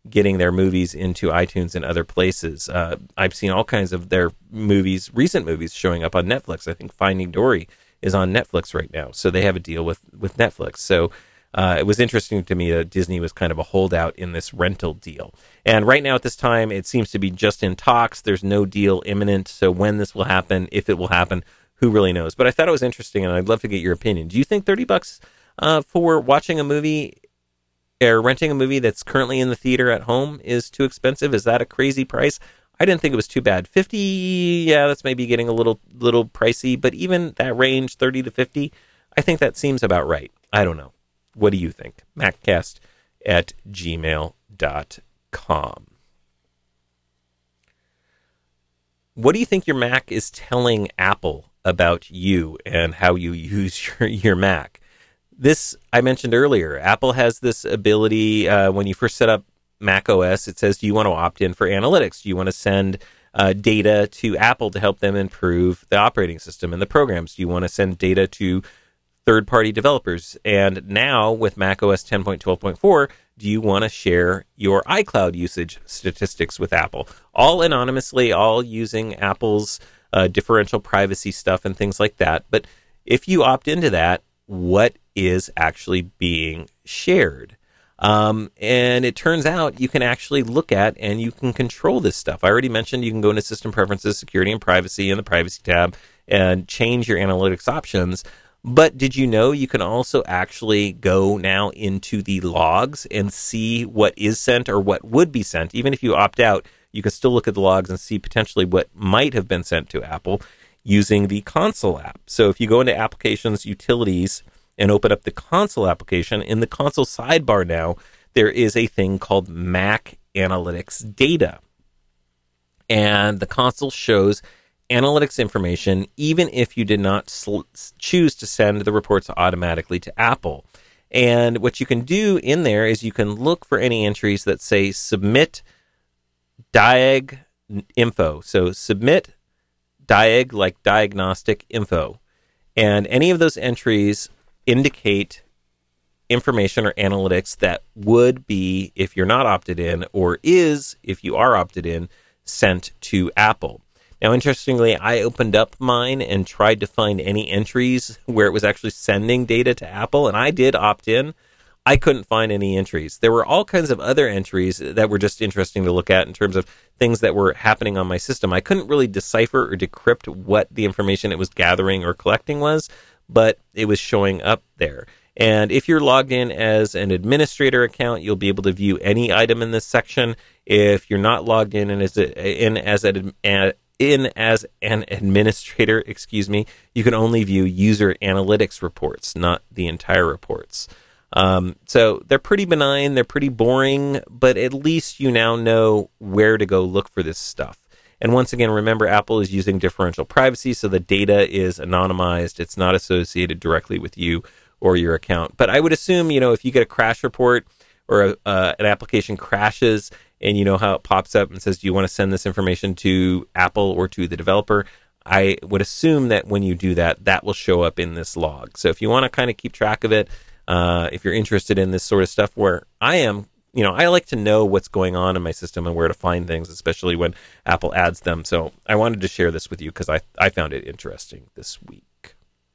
Speaker 1: getting their movies into iTunes and other places. Uh, I've seen all kinds of their movies, recent movies, showing up on Netflix. I think Finding Dory is on Netflix right now, so they have a deal with, with Netflix. So uh, it was interesting to me that Disney was kind of a holdout in this rental deal. And right now at this time, it seems to be just in talks. There's no deal imminent, so when this will happen, if it will happen, who really knows? But I thought it was interesting, and I'd love to get your opinion. Do you think thirty bucks uh, for watching a movie or renting a movie that's currently in the theater at home is too expensive? Is that a crazy price? I didn't think it was too bad. fifty, yeah, that's maybe getting a little little pricey, but even that range, thirty to fifty, I think that seems about right. I don't know. What do you think? Maccast at gmail dot com. What do you think your Mac is telling Apple about you and how you use your, your Mac? This, I mentioned earlier, Apple has this ability, uh, when you first set up Mac O S, it says, do you want to opt in for analytics? Do you want to send uh, data to Apple to help them improve the operating system and the programs? Do you want to send data to third-party developers? And now with Mac O S ten point twelve point four, do you want to share your iCloud usage statistics with Apple? All anonymously, all using Apple's uh, differential privacy stuff and things like that. But if you opt into that, what is actually being shared? Um, and it turns out you can actually look at and you can control this stuff. I already mentioned you can go into System Preferences, Security and Privacy in the Privacy tab and change your analytics options. But did you know you can also actually go now into the logs and see what is sent or what would be sent? Even if you opt out, you can still look at the logs and see potentially what might have been sent to Apple using the Console app. So if you go into Applications, Utilities, and open up the Console application, in the Console sidebar now, there is a thing called Mac Analytics Data. And the Console shows analytics information even if you did not sl- choose to send the reports automatically to Apple. And what you can do in there is you can look for any entries that say submit diag info. So submit diag, like diagnostic info. And any of those entries indicate information or analytics that would be, if you're not opted in, or is, if you are opted in, sent to Apple. Now, interestingly, I opened up mine and tried to find any entries where it was actually sending data to Apple, and I did opt in. I couldn't find any entries. There were all kinds of other entries that were just interesting to look at in terms of things that were happening on my system. I couldn't really decipher or decrypt what the information it was gathering or collecting was, but it was showing up there. And if you're logged in as an administrator account, you'll be able to view any item in this section. If you're not logged in and as a, in as a, in as an administrator, excuse me, you can only view user analytics reports, not the entire reports. Um, so they're pretty benign, they're pretty boring, but at least you now know where to go look for this stuff. And once again, remember, Apple is using differential privacy, so the data is anonymized. It's not associated directly with you or your account. But I would assume, you know, if you get a crash report or a, uh, an application crashes and you know how it pops up and says, do you want to send this information to Apple or to the developer? I would assume that when you do that, that will show up in this log. So if you want to kind of keep track of it, uh, if you're interested in this sort of stuff where I am, you know, I like to know what's going on in my system and where to find things, especially when Apple adds them. So I wanted to share this with you because I, I found it interesting this week.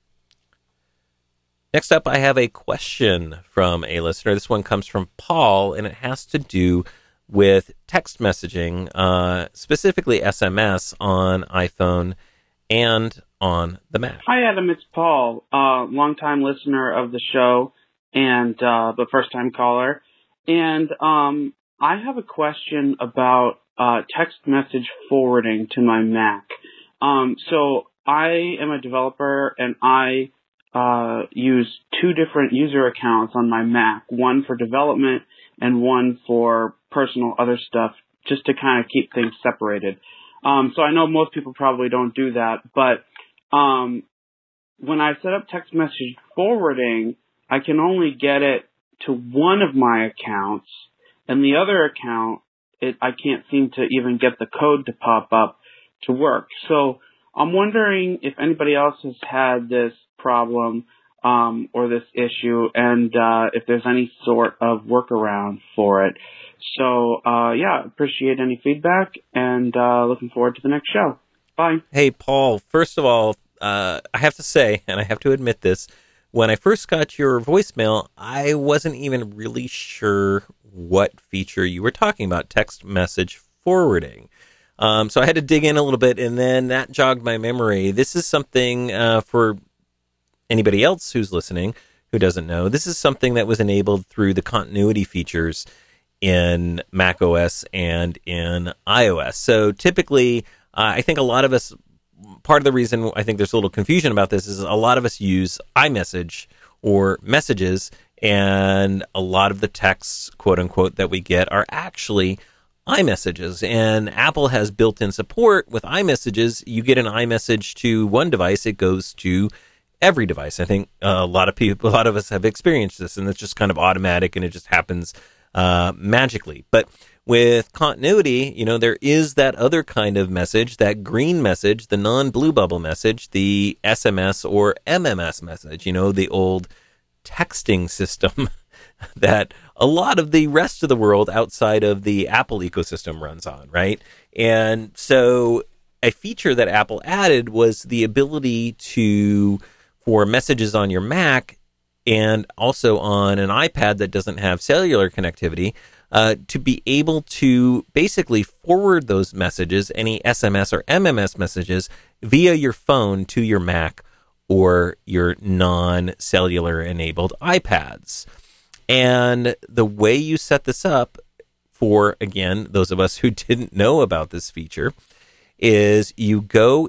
Speaker 1: Next up, I have a question from a listener. This one comes from Paul, and it has to do with text messaging, uh, specifically S M S on iPhone and on the Mac.
Speaker 3: Hi, Adam. It's Paul, uh, longtime listener of the show and uh, the first-time caller. And um, I have a question about uh, text message forwarding to my Mac. Um, so I am a developer, and I uh, use two different user accounts on my Mac, one for development and one for personal other stuff, just to kind of keep things separated. Um, so I know most people probably don't do that, but um, when I set up text message forwarding, I can only get it to one of my accounts, and the other account, it, I can't seem to even get the code to pop up to work. So I'm wondering if anybody else has had this problem. um, or this issue, and uh, if there's any sort of workaround for it. So, uh, yeah, appreciate any feedback, and uh, looking forward to the next show. Bye.
Speaker 1: Hey, Paul, first of all, uh, I have to say, and I have to admit this, when I first got your voicemail, I wasn't even really sure what feature you were talking about, text message forwarding. Um, so I had to dig in a little bit, and then that jogged my memory. This is something uh, for anybody else who's listening who doesn't know. This is something that was enabled through the continuity features in macOS and in iOS. So typically, uh, I think a lot of us, part of the reason I think there's a little confusion about this is a lot of us use iMessage or messages, and a lot of the texts, quote unquote, that we get are actually iMessages. And Apple has built-in support with iMessages. You get an iMessage to one device, it goes to every device. I think uh, a lot of people, a lot of us have experienced this, and it's just kind of automatic, and it just happens uh, magically. But with continuity, you know, there is that other kind of message, that green message, the non-blue bubble message, the S M S or M M S message, you know, the old texting system that a lot of the rest of the world outside of the Apple ecosystem runs on, right? And so a feature that Apple added was the ability to, for messages on your Mac and also on an iPad that doesn't have cellular connectivity, Uh, to be able to basically forward those messages, any S M S or M M S messages, via your phone to your Mac or your non-cellular enabled iPads. And the way you set this up for, again, those of us who didn't know about this feature, is you go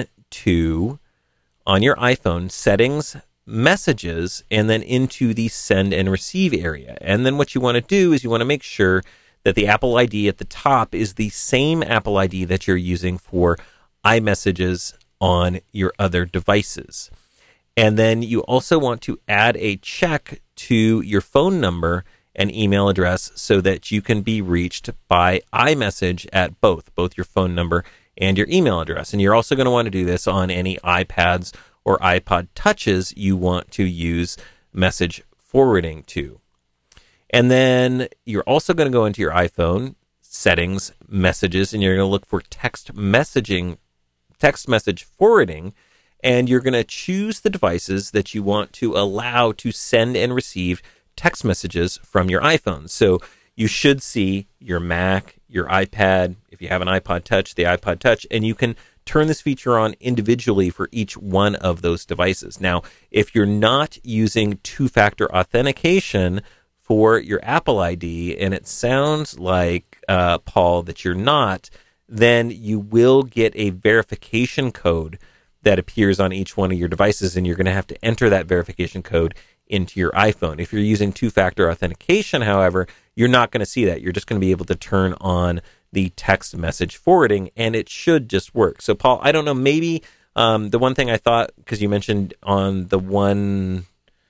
Speaker 1: into, on your iPhone, settings, messages, and then into the send and receive area. And then what you want to do is you want to make sure that the Apple I D at the top is the same Apple I D that you're using for iMessages on your other devices. And then you also want to add a check to your phone number and email address so that you can be reached by iMessage at both, both your phone number and your email address. And you're also going to want to do this on any iPads or iPod Touches you want to use message forwarding to. And then you're also going to go into your iPhone settings, messages, and you're going to look for text messaging, text message forwarding, and you're going to choose the devices that you want to allow to send and receive text messages from your iPhone. So you should see your Mac, your iPad, if you have an iPod Touch, the iPod Touch, and you can turn this feature on individually for each one of those devices. Now, if you're not using two-factor authentication for your Apple I D, and it sounds like, uh, Paul, that you're not, then you will get a verification code that appears on each one of your devices, and you're going to have to enter that verification code into your iPhone. If you're using two-factor authentication, however, you're not going to see that. You're just going to be able to turn on the text message forwarding, and it should just work. So, Paul, I don't know, maybe um, the one thing I thought, because you mentioned on the one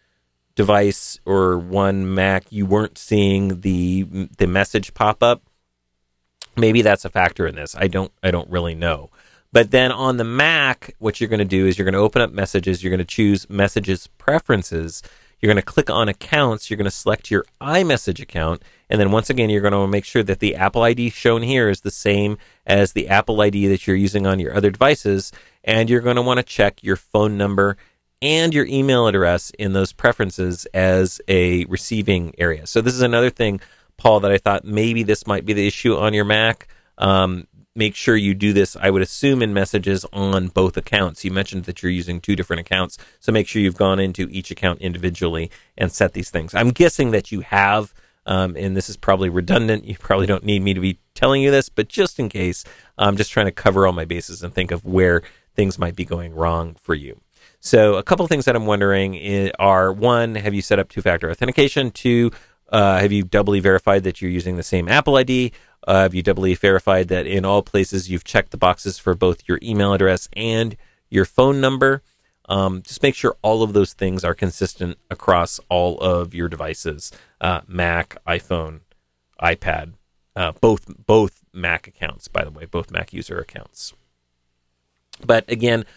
Speaker 1: device or one Mac, you weren't seeing the the message pop up. Maybe that's a factor in this. I don't I don't really know. But then on the Mac, what you're going to do is you're going to open up Messages. You're going to choose Messages Preferences. You're going to click on Accounts. You're going to select your iMessage account. And then once again, you're going to make sure that the Apple I D shown here is the same as the Apple I D that you're using on your other devices. And you're going to want to check your phone number and your email address in those preferences as a receiving area. So this is another thing, Paul, that I thought maybe this might be the issue on your Mac. Um, make sure you do this, I would assume, in Messages on both accounts. You mentioned that you're using two different accounts, so make sure you've gone into each account individually and set these things. I'm guessing that you have, um, and this is probably redundant. You probably don't need me to be telling you this, but just in case, I'm just trying to cover all my bases and think of where things might be going wrong for you. So a couple of things that I'm wondering are, one, have you set up two-factor authentication? Two, uh, have you doubly verified that you're using the same Apple I D? Uh, have you doubly verified that in all places you've checked the boxes for both your email address and your phone number? Um, just make sure all of those things are consistent across all of your devices, uh, Mac, iPhone, iPad, uh, both both Mac accounts, by the way, both Mac user accounts. But again,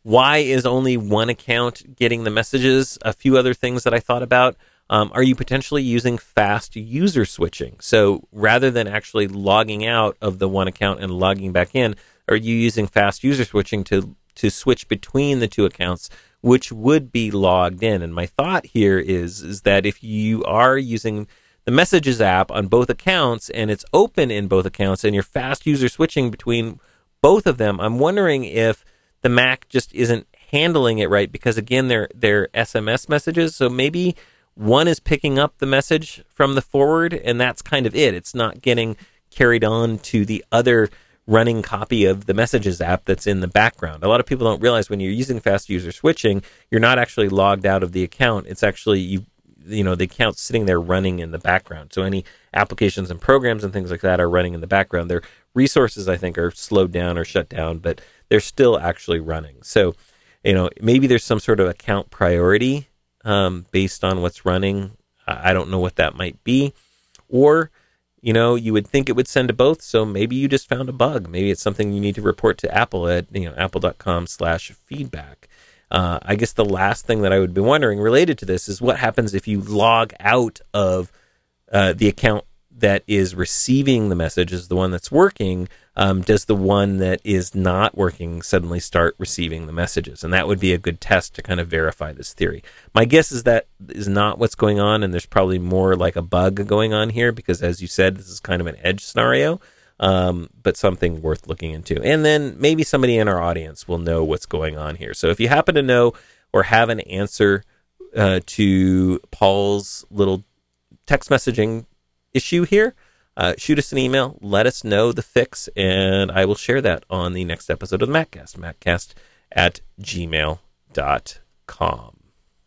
Speaker 1: Why is only one account getting the messages? A few other things that I thought about. Um, are you potentially using fast user switching? So rather than actually logging out of the one account and logging back in, are you using fast user switching to to switch between the two accounts, which would be logged in? And my thought here is, is that if you are using the Messages app on both accounts and it's open in both accounts and you're fast user switching between both of them, I'm wondering if the Mac just isn't handling it right, because again, they're, they're S M S messages. So maybe one is picking up the message from the forward and that's kind of it. It's not getting carried on to the other running copy of the Messages app that's in the background. A lot of people don't realize when you're using fast user switching, you're not actually logged out of the account. It's actually, you you know, the account's sitting there running in the background. So any applications and programs and things like that are running in the background. Their resources, I think, are slowed down or shut down, but they're still actually running. So, you know, maybe there's some sort of account priority um, based on what's running. I don't know what that might be. Or, you know, you would think it would send to both, so maybe you just found a bug. Maybe it's something you need to report to Apple at, you know, apple.com slash feedback. Uh, I guess the last thing that I would be wondering related to this is what happens if you log out of uh, the account that is receiving the message is the one that's working. Um, does the one that is not working suddenly start receiving the messages? And that would be a good test to kind of verify this theory. My guess is that is not what's going on, and there's probably more like a bug going on here because, as you said, this is kind of an edge scenario, um, but something worth looking into. And then maybe somebody in our audience will know what's going on here. So if you happen to know or have an answer uh, to Paul's little text messaging issue here, Uh, shoot us an email, let us know the fix, and I will share that on the next episode of the MacCast, maccast at gmail dot com.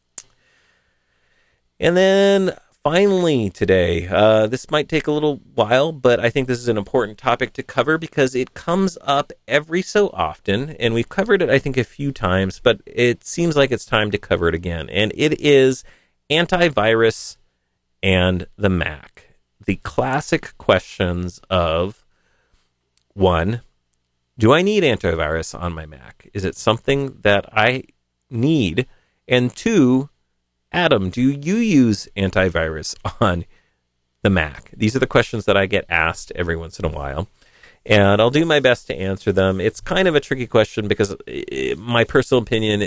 Speaker 1: And then finally today, uh, this might take a little while, but I think this is an important topic to cover because it comes up every so often, and we've covered it, I think, a few times, but it seems like it's time to cover it again, and it is antivirus and the Mac. The classic questions of, one, do I need antivirus on my Mac? Is it something that I need? And two, Adam, do you use antivirus on the Mac? These are the questions that I get asked every once in a while, and I'll do my best to answer them. It's kind of a tricky question because it, my personal opinion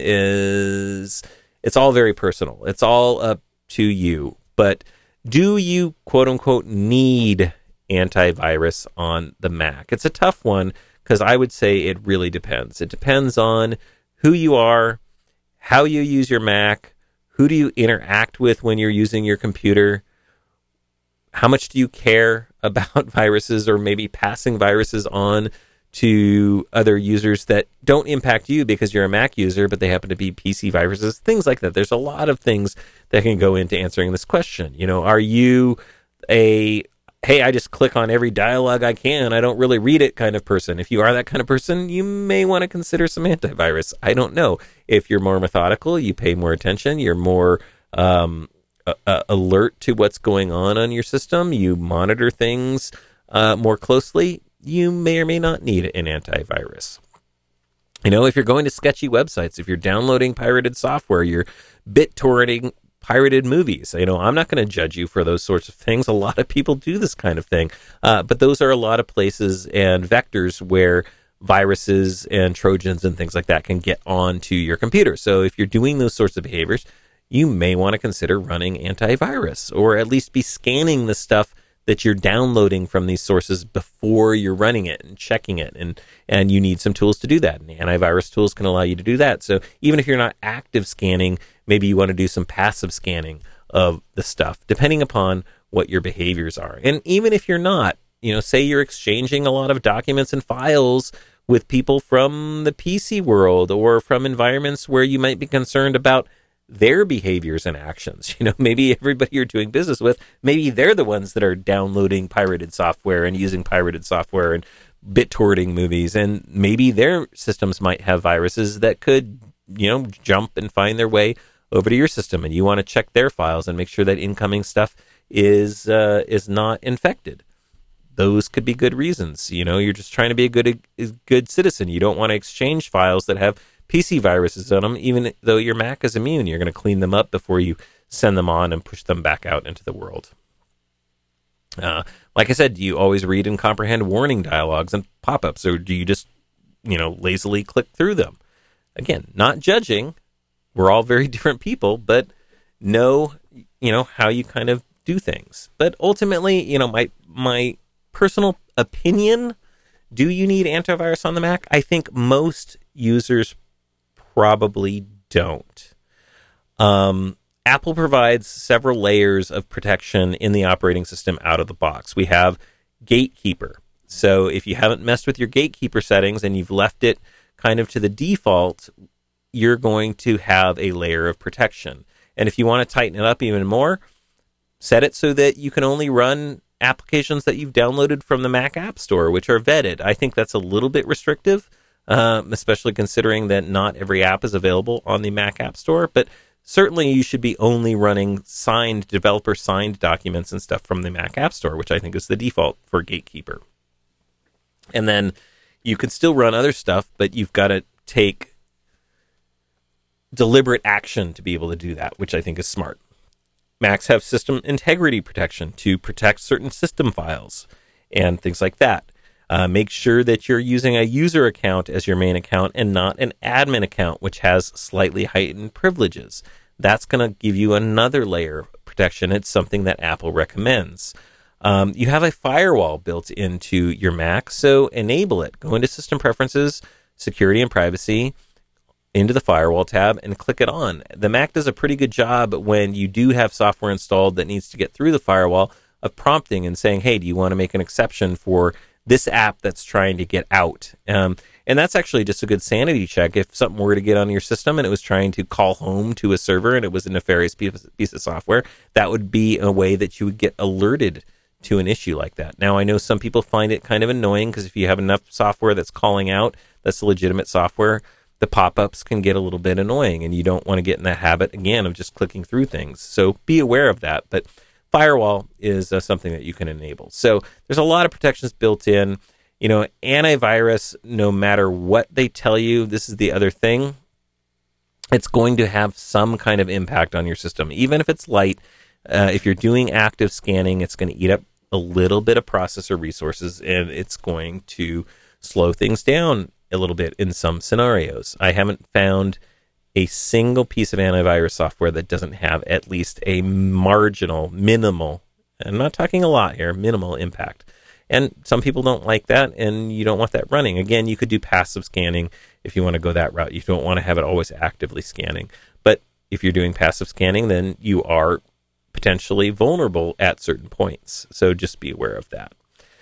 Speaker 1: is it's all very personal. It's all up to you, but do you, quote unquote, need antivirus on the Mac? It's a tough one because I would say it really depends. It depends on who you are, how you use your Mac, who do you interact with when you're using your computer, how much do you care about viruses or maybe passing viruses on to other users that don't impact you because you're a Mac user, but they happen to be P C viruses, things like that. There's a lot of things that can go into answering this question. You know, are you a, hey, I just click on every dialogue I can, I don't really read it kind of person? If you are that kind of person, you may want to consider some antivirus. I don't know. If you're more methodical, you pay more attention, you're more um, uh, uh, alert to what's going on on your system, you monitor things uh, more closely, you may or may not need an antivirus. You know, if you're going to sketchy websites, if you're downloading pirated software, you're BitTorrenting pirated movies, you know, I'm not going to judge you for those sorts of things. A lot of people do this kind of thing. Uh, but those are a lot of places and vectors where viruses and Trojans and things like that can get onto your computer. So if you're doing those sorts of behaviors, you may want to consider running antivirus, or at least be scanning the stuff that you're downloading from these sources before you're running it and checking it. And, and you need some tools to do that. And antivirus tools can allow you to do that. So even if you're not active scanning, maybe you want to do some passive scanning of the stuff, depending upon what your behaviors are. And even if you're not, you know, say you're exchanging a lot of documents and files with people from the P C world or from environments where you might be concerned about their behaviors and actions. You know, maybe everybody you're doing business with, maybe they're the ones that are downloading pirated software and using pirated software and BitTorrenting movies, and maybe their systems might have viruses that could, you know, jump and find their way over to your system, and you want to check their files and make sure that incoming stuff is uh, is not infected. Those could be good reasons. You know, you're just trying to be a good a good citizen. You don't want to exchange files that have P C viruses on them, even though your Mac is immune. You're going to clean them up before you send them on and push them back out into the world. Uh, like I said, do you always read and comprehend warning dialogues and pop-ups, or do you just, you know, lazily click through them? Again, not judging. We're all very different people, but know, you know, how you kind of do things. But ultimately, you know, my my personal opinion, do you need antivirus on the Mac? I think most users probably don't. Um, Apple provides several layers of protection in the operating system out of the box. We have Gatekeeper. So if you haven't messed with your Gatekeeper settings and you've left it kind of to the default, you're going to have a layer of protection. And if you want to tighten it up even more, set it so that you can only run applications that you've downloaded from the Mac App Store, which are vetted. I think that's a little bit restrictive, um, especially considering that not every app is available on the Mac App Store. But certainly you should be only running signed, developer-signed documents and stuff from the Mac App Store, which I think is the default for Gatekeeper. And then you can still run other stuff, but you've got to take deliberate action to be able to do that, which I think is smart. Macs have system integrity protection to protect certain system files and things like that. Uh, make sure that you're using a user account as your main account and not an admin account, which has slightly heightened privileges. That's going to give you another layer of protection. It's something that Apple recommends. Um, you have a firewall built into your Mac, so enable it. Go into System Preferences, Security and Privacy, into the Firewall tab, and click it on. The Mac does a pretty good job when you do have software installed that needs to get through the firewall of prompting and saying, hey, do you want to make an exception for this app that's trying to get out? Um, and that's actually just a good sanity check. If something were to get on your system and it was trying to call home to a server and it was a nefarious piece, piece of software, that would be a way that you would get alerted to an issue like that. Now, I know some people find it kind of annoying because if you have enough software that's calling out, that's legitimate software, the pop-ups can get a little bit annoying, and you don't want to get in that habit, again, of just clicking through things. So be aware of that. But Firewall is uh, something that you can enable. So there's a lot of protections built in. You know, antivirus, no matter what they tell you, this is the other thing, it's going to have some kind of impact on your system. Even if it's light, uh, if you're doing active scanning, it's going to eat up a little bit of processor resources, and it's going to slow things down a little bit in some scenarios. I haven't found a single piece of antivirus software that doesn't have at least a marginal, minimal, I'm not talking a lot here, minimal impact. And some people don't like that, and you don't want that running. Again, you could do passive scanning if you want to go that route. You don't want to have it always actively scanning. But if you're doing passive scanning, then you are potentially vulnerable at certain points. So just be aware of that.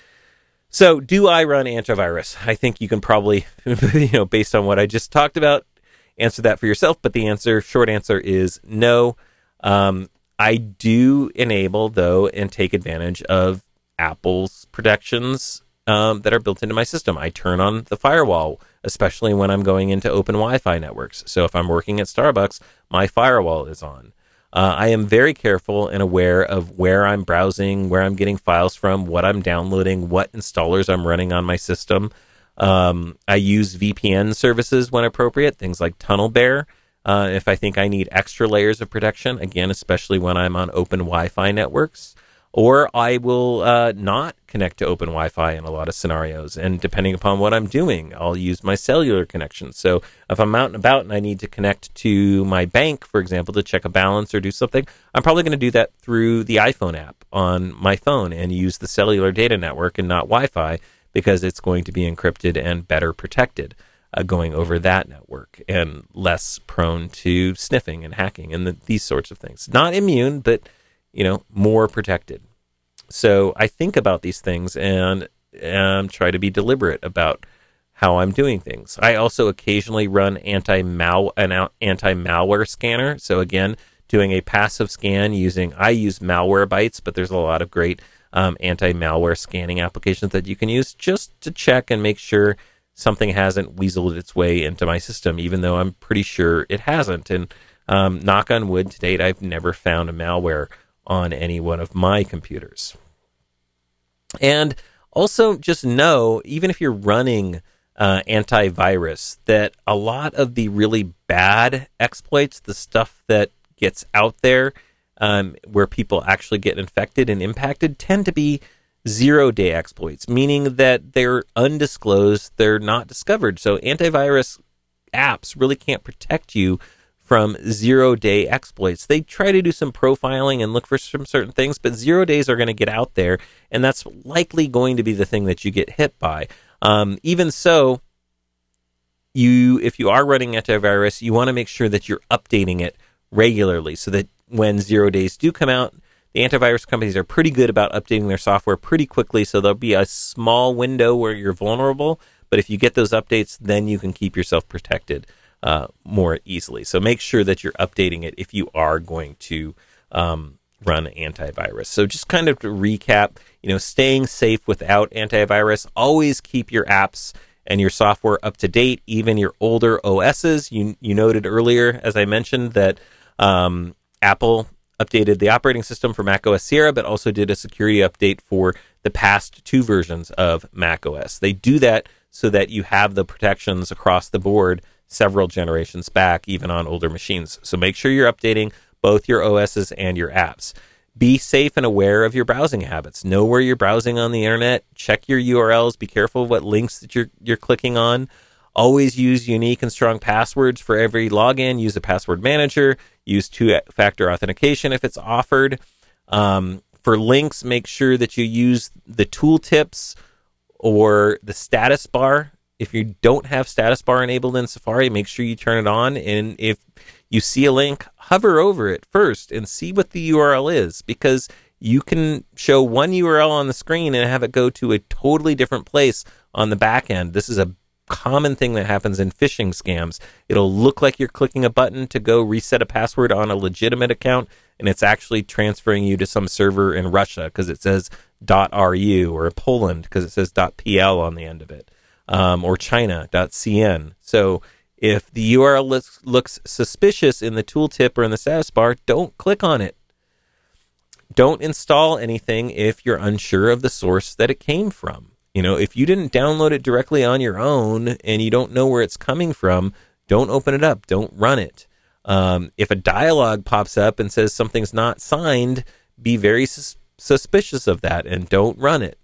Speaker 1: So, do I run antivirus? I think you can probably, you know, based on what I just talked about, answer that for yourself. But the answer, short answer, is no. Um, I do enable, though, and take advantage of Apple's protections um, that are built into my system. I turn on the firewall, especially when I'm going into open Wi-Fi networks. So, if I'm working at Starbucks, my firewall is on. Uh, I am very careful and aware of where I'm browsing, where I'm getting files from, what I'm downloading, what installers I'm running on my system. Um, I use V P N services when appropriate, things like TunnelBear. Uh, if I think I need extra layers of protection, again, especially when I'm on open Wi-Fi networks. Or I will uh, not connect to open Wi-Fi in a lot of scenarios. And depending upon what I'm doing, I'll use my cellular connection. So if I'm out and about and I need to connect to my bank, for example, to check a balance or do something, I'm probably going to do that through the iPhone app on my phone and use the cellular data network and not Wi-Fi, because it's going to be encrypted and better protected uh, going over that network and less prone to sniffing and hacking and the, these sorts of things. Not immune, but you know, more protected. So I think about these things and um, try to be deliberate about how I'm doing things. I also occasionally run anti-mal an anti-malware scanner. So again, doing a passive scan using, I use Malwarebytes, but there's a lot of great um, anti-malware scanning applications that you can use just to check and make sure something hasn't weaseled its way into my system, even though I'm pretty sure it hasn't. And um, knock on wood, to date, I've never found a malware on any one of my computers. And also just know, even if you're running uh, antivirus, that a lot of the really bad exploits, the stuff that gets out there um, where people actually get infected and impacted, tend to be zero-day exploits, meaning that they're undisclosed, they're not discovered. So antivirus apps really can't protect you from zero-day exploits. They try to do some profiling and look for some certain things, but zero days are going to get out there, and that's likely going to be the thing that you get hit by. Um, even so, you if you are running antivirus, you want to make sure that you're updating it regularly so that when zero days do come out, the antivirus companies are pretty good about updating their software pretty quickly, so there'll be a small window where you're vulnerable, but if you get those updates, then you can keep yourself protected uh, more easily. So make sure that you're updating it if you are going to um, run antivirus. So just kind of to recap, you know, staying safe without antivirus, always keep your apps and your software up to date, even your older O Ss. You, you noted earlier, as I mentioned, that um, Apple updated the operating system for macOS Sierra, but also did a security update for the past two versions of macOS. They do that so that you have the protections across the board several generations back, even on older machines. So make sure you're updating both your O Ss and your apps. Be safe and aware of your browsing habits. Know where you're browsing on the internet. Check your U R Ls. Be careful of what links that you're you're clicking on. Always use unique and strong passwords for every login. Use a password manager. Use two-factor authentication if it's offered. Um, for links, make sure that you use the tooltips or the status bar. If you don't have status bar enabled in Safari, make sure you turn it on. And if you see a link, hover over it first and see what the U R L is, because you can show one U R L on the screen and have it go to a totally different place on the back end. This is a common thing that happens in phishing scams. It'll look like you're clicking a button to go reset a password on a legitimate account, and it's actually transferring you to some server in Russia because it says .ru, or Poland because it says .pl on the end of it, um, or China .cn. So if the U R L looks, looks suspicious in the tooltip or in the status bar, don't click on it. Don't install anything if you're unsure of the source that it came from. You know, if you didn't download it directly on your own and you don't know where it's coming from, don't open it up. Don't run it. Um, if a dialog pops up and says something's not signed, be very sus- suspicious of that and don't run it.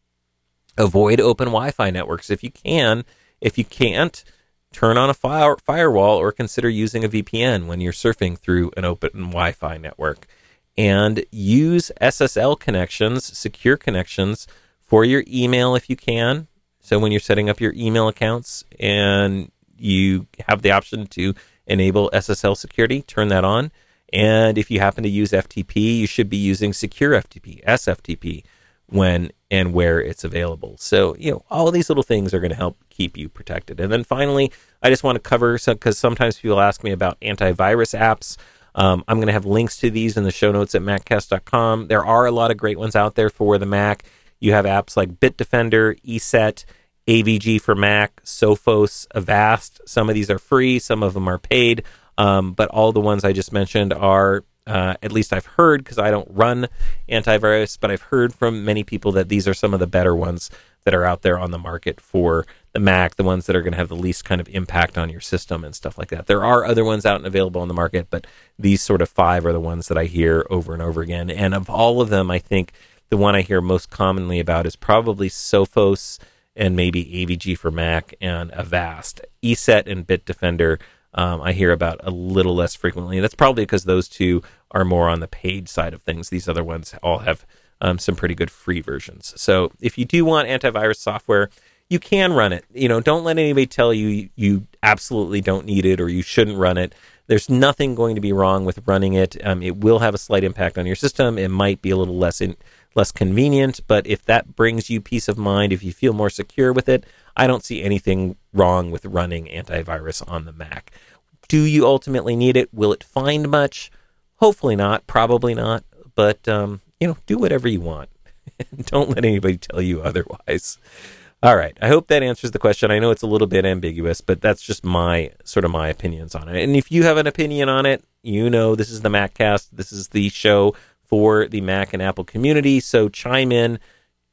Speaker 1: Avoid open Wi-Fi networks if you can. If you can't, turn on a fire- firewall or consider using a V P N when you're surfing through an open Wi-Fi network. And use S S L connections, secure connections, for your email if you can. So when you're setting up your email accounts and you have the option to enable S S L security, turn that on. And if you happen to use F T P, you should be using secure F T P, S F T P, when and where it's available. So, you know, all of these little things are going to help keep you protected. And then finally, I just want to cover, some because sometimes people ask me about antivirus apps. Um, I'm going to have links to these in the show notes at maccast dot com. There are a lot of great ones out there for the Mac. You have apps like Bitdefender, ESET, A V G for Mac, Sophos, Avast. Some of these are free, some of them are paid, um, but all the ones I just mentioned are, uh, at least I've heard, because I don't run antivirus, but I've heard from many people that these are some of the better ones that are out there on the market for the Mac, the ones that are going to have the least kind of impact on your system and stuff like that. There are other ones out and available on the market, but these sort of five are the ones that I hear over and over again. And of all of them, I think the one I hear most commonly about is probably Sophos and maybe A V G for Mac and Avast. ESET and Bitdefender um, I hear about a little less frequently. That's probably because those two are more on the paid side of things. These other ones all have um, some pretty good free versions. So if you do want antivirus software, you can run it. You know, don't let anybody tell you you absolutely don't need it or you shouldn't run it. There's nothing going to be wrong with running it. Um, it will have a slight impact on your system. It might be a little less in, less convenient, but if that brings you peace of mind, if you feel more secure with it, I don't see anything wrong with running antivirus on the Mac. Do you ultimately need it? Will it find much? Hopefully not. Probably not. But, um, you know, do whatever you want. Don't let anybody tell you otherwise. All right. I hope that answers the question. I know it's a little bit ambiguous, but that's just my sort of my opinions on it. And if you have an opinion on it, you know this is the MacCast. This is the show for the Mac and Apple community. So chime in.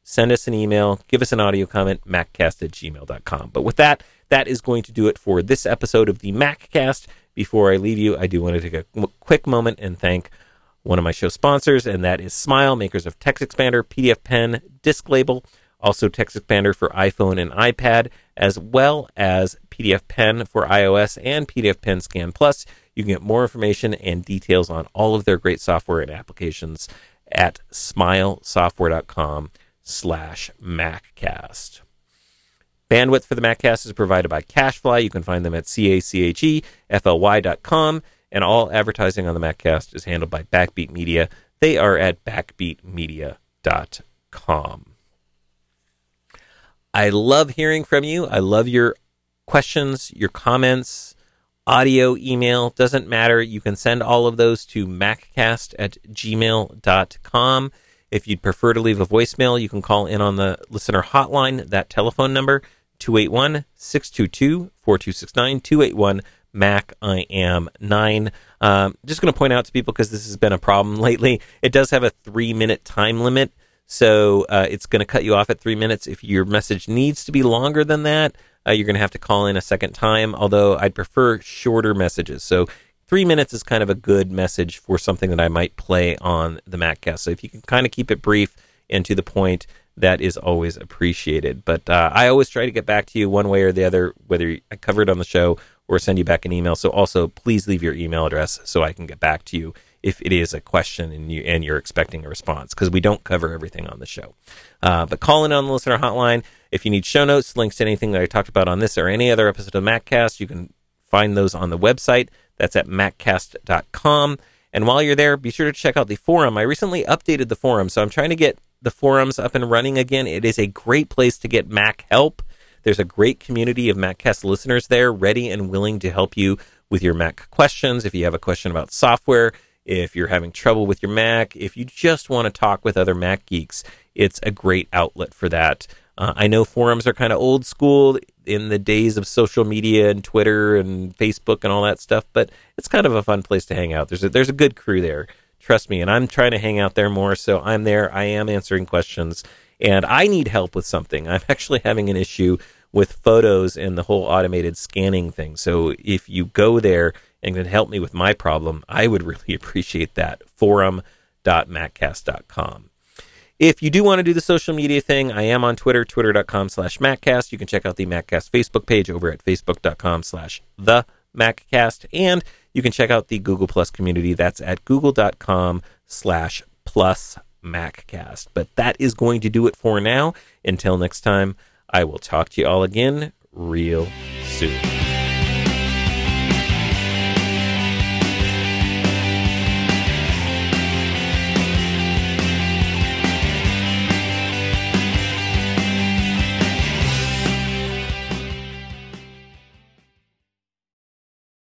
Speaker 1: send us an email, give us an audio comment, maccast at gmail dot com. But with that, that is going to do it for this episode of the MacCast. Before I leave you, I do want to take a quick moment and thank one of my show sponsors, and that is Smile, makers of TextExpander, P D F Pen, Disk Label, also TextExpander for iPhone and iPad, as well as P D F Pen for iOS and P D F Pen Scan Plus. You can get more information and details on all of their great software and applications at smilesoftware.com slash MacCast. Bandwidth for the MacCast is provided by CacheFly. You can find them at C A C H E F L Y dot com, and all advertising on the MacCast is handled by Backbeat Media. They are at backbeat media dot com. I love hearing from you. I love your questions, your comments, audio, email, doesn't matter. You can send all of those to maccast at gmail dot com. If you'd prefer to leave a voicemail, you can call in on the listener hotline, that telephone number, two eight one, six two two, four two six nine, two eight one, Mac I am nine. Um, just going to point out to people, because this has been a problem lately, it does have a three-minute time limit. So uh, it's going to cut you off at three minutes. If your message needs to be longer than that, uh, you're going to have to call in a second time, although I'd prefer shorter messages. So three minutes is kind of a good message for something that I might play on the MacCast. So if you can kind of keep it brief and to the point, that is always appreciated. But uh, I always try to get back to you one way or the other, whether I cover it on the show or send you back an email. So also, please leave your email address so I can get back to you if it is a question and, you, and you're expecting a response, because we don't cover everything on the show. Uh, but call in on the listener hotline. If you need show notes, links to anything that I talked about on this or any other episode of MacCast, you can find those on the website. That's at maccast dot com. And while you're there, be sure to check out the forum. I recently updated the forum, so I'm trying to get the forums up and running again. It is a great place to get Mac help. There's a great community of MacCast listeners there, ready and willing to help you with your Mac questions. If you have a question about software, if you're having trouble with your Mac, if you just want to talk with other Mac geeks, it's a great outlet for that. Uh, I know forums are kind of old school in the days of social media and Twitter and Facebook and all that stuff, but it's kind of a fun place to hang out. There's a, there's a good crew there. Trust me, and I'm trying to hang out there more, so I'm there. I am answering questions, and I need help with something. I'm actually having an issue with photos and the whole automated scanning thing. So if you go there and can help me with my problem, I would really appreciate that. forum dot maccast dot com. If you do want to do the social media thing, I am on Twitter, twitter dot com slash maccast. You can check out the MacCast Facebook page over at facebook dot com slash the MacCast. And you can check out the Google Plus community. That's at google dot com slash plus MacCast. But that is going to do it for now. Until next time, I will talk to you all again real soon.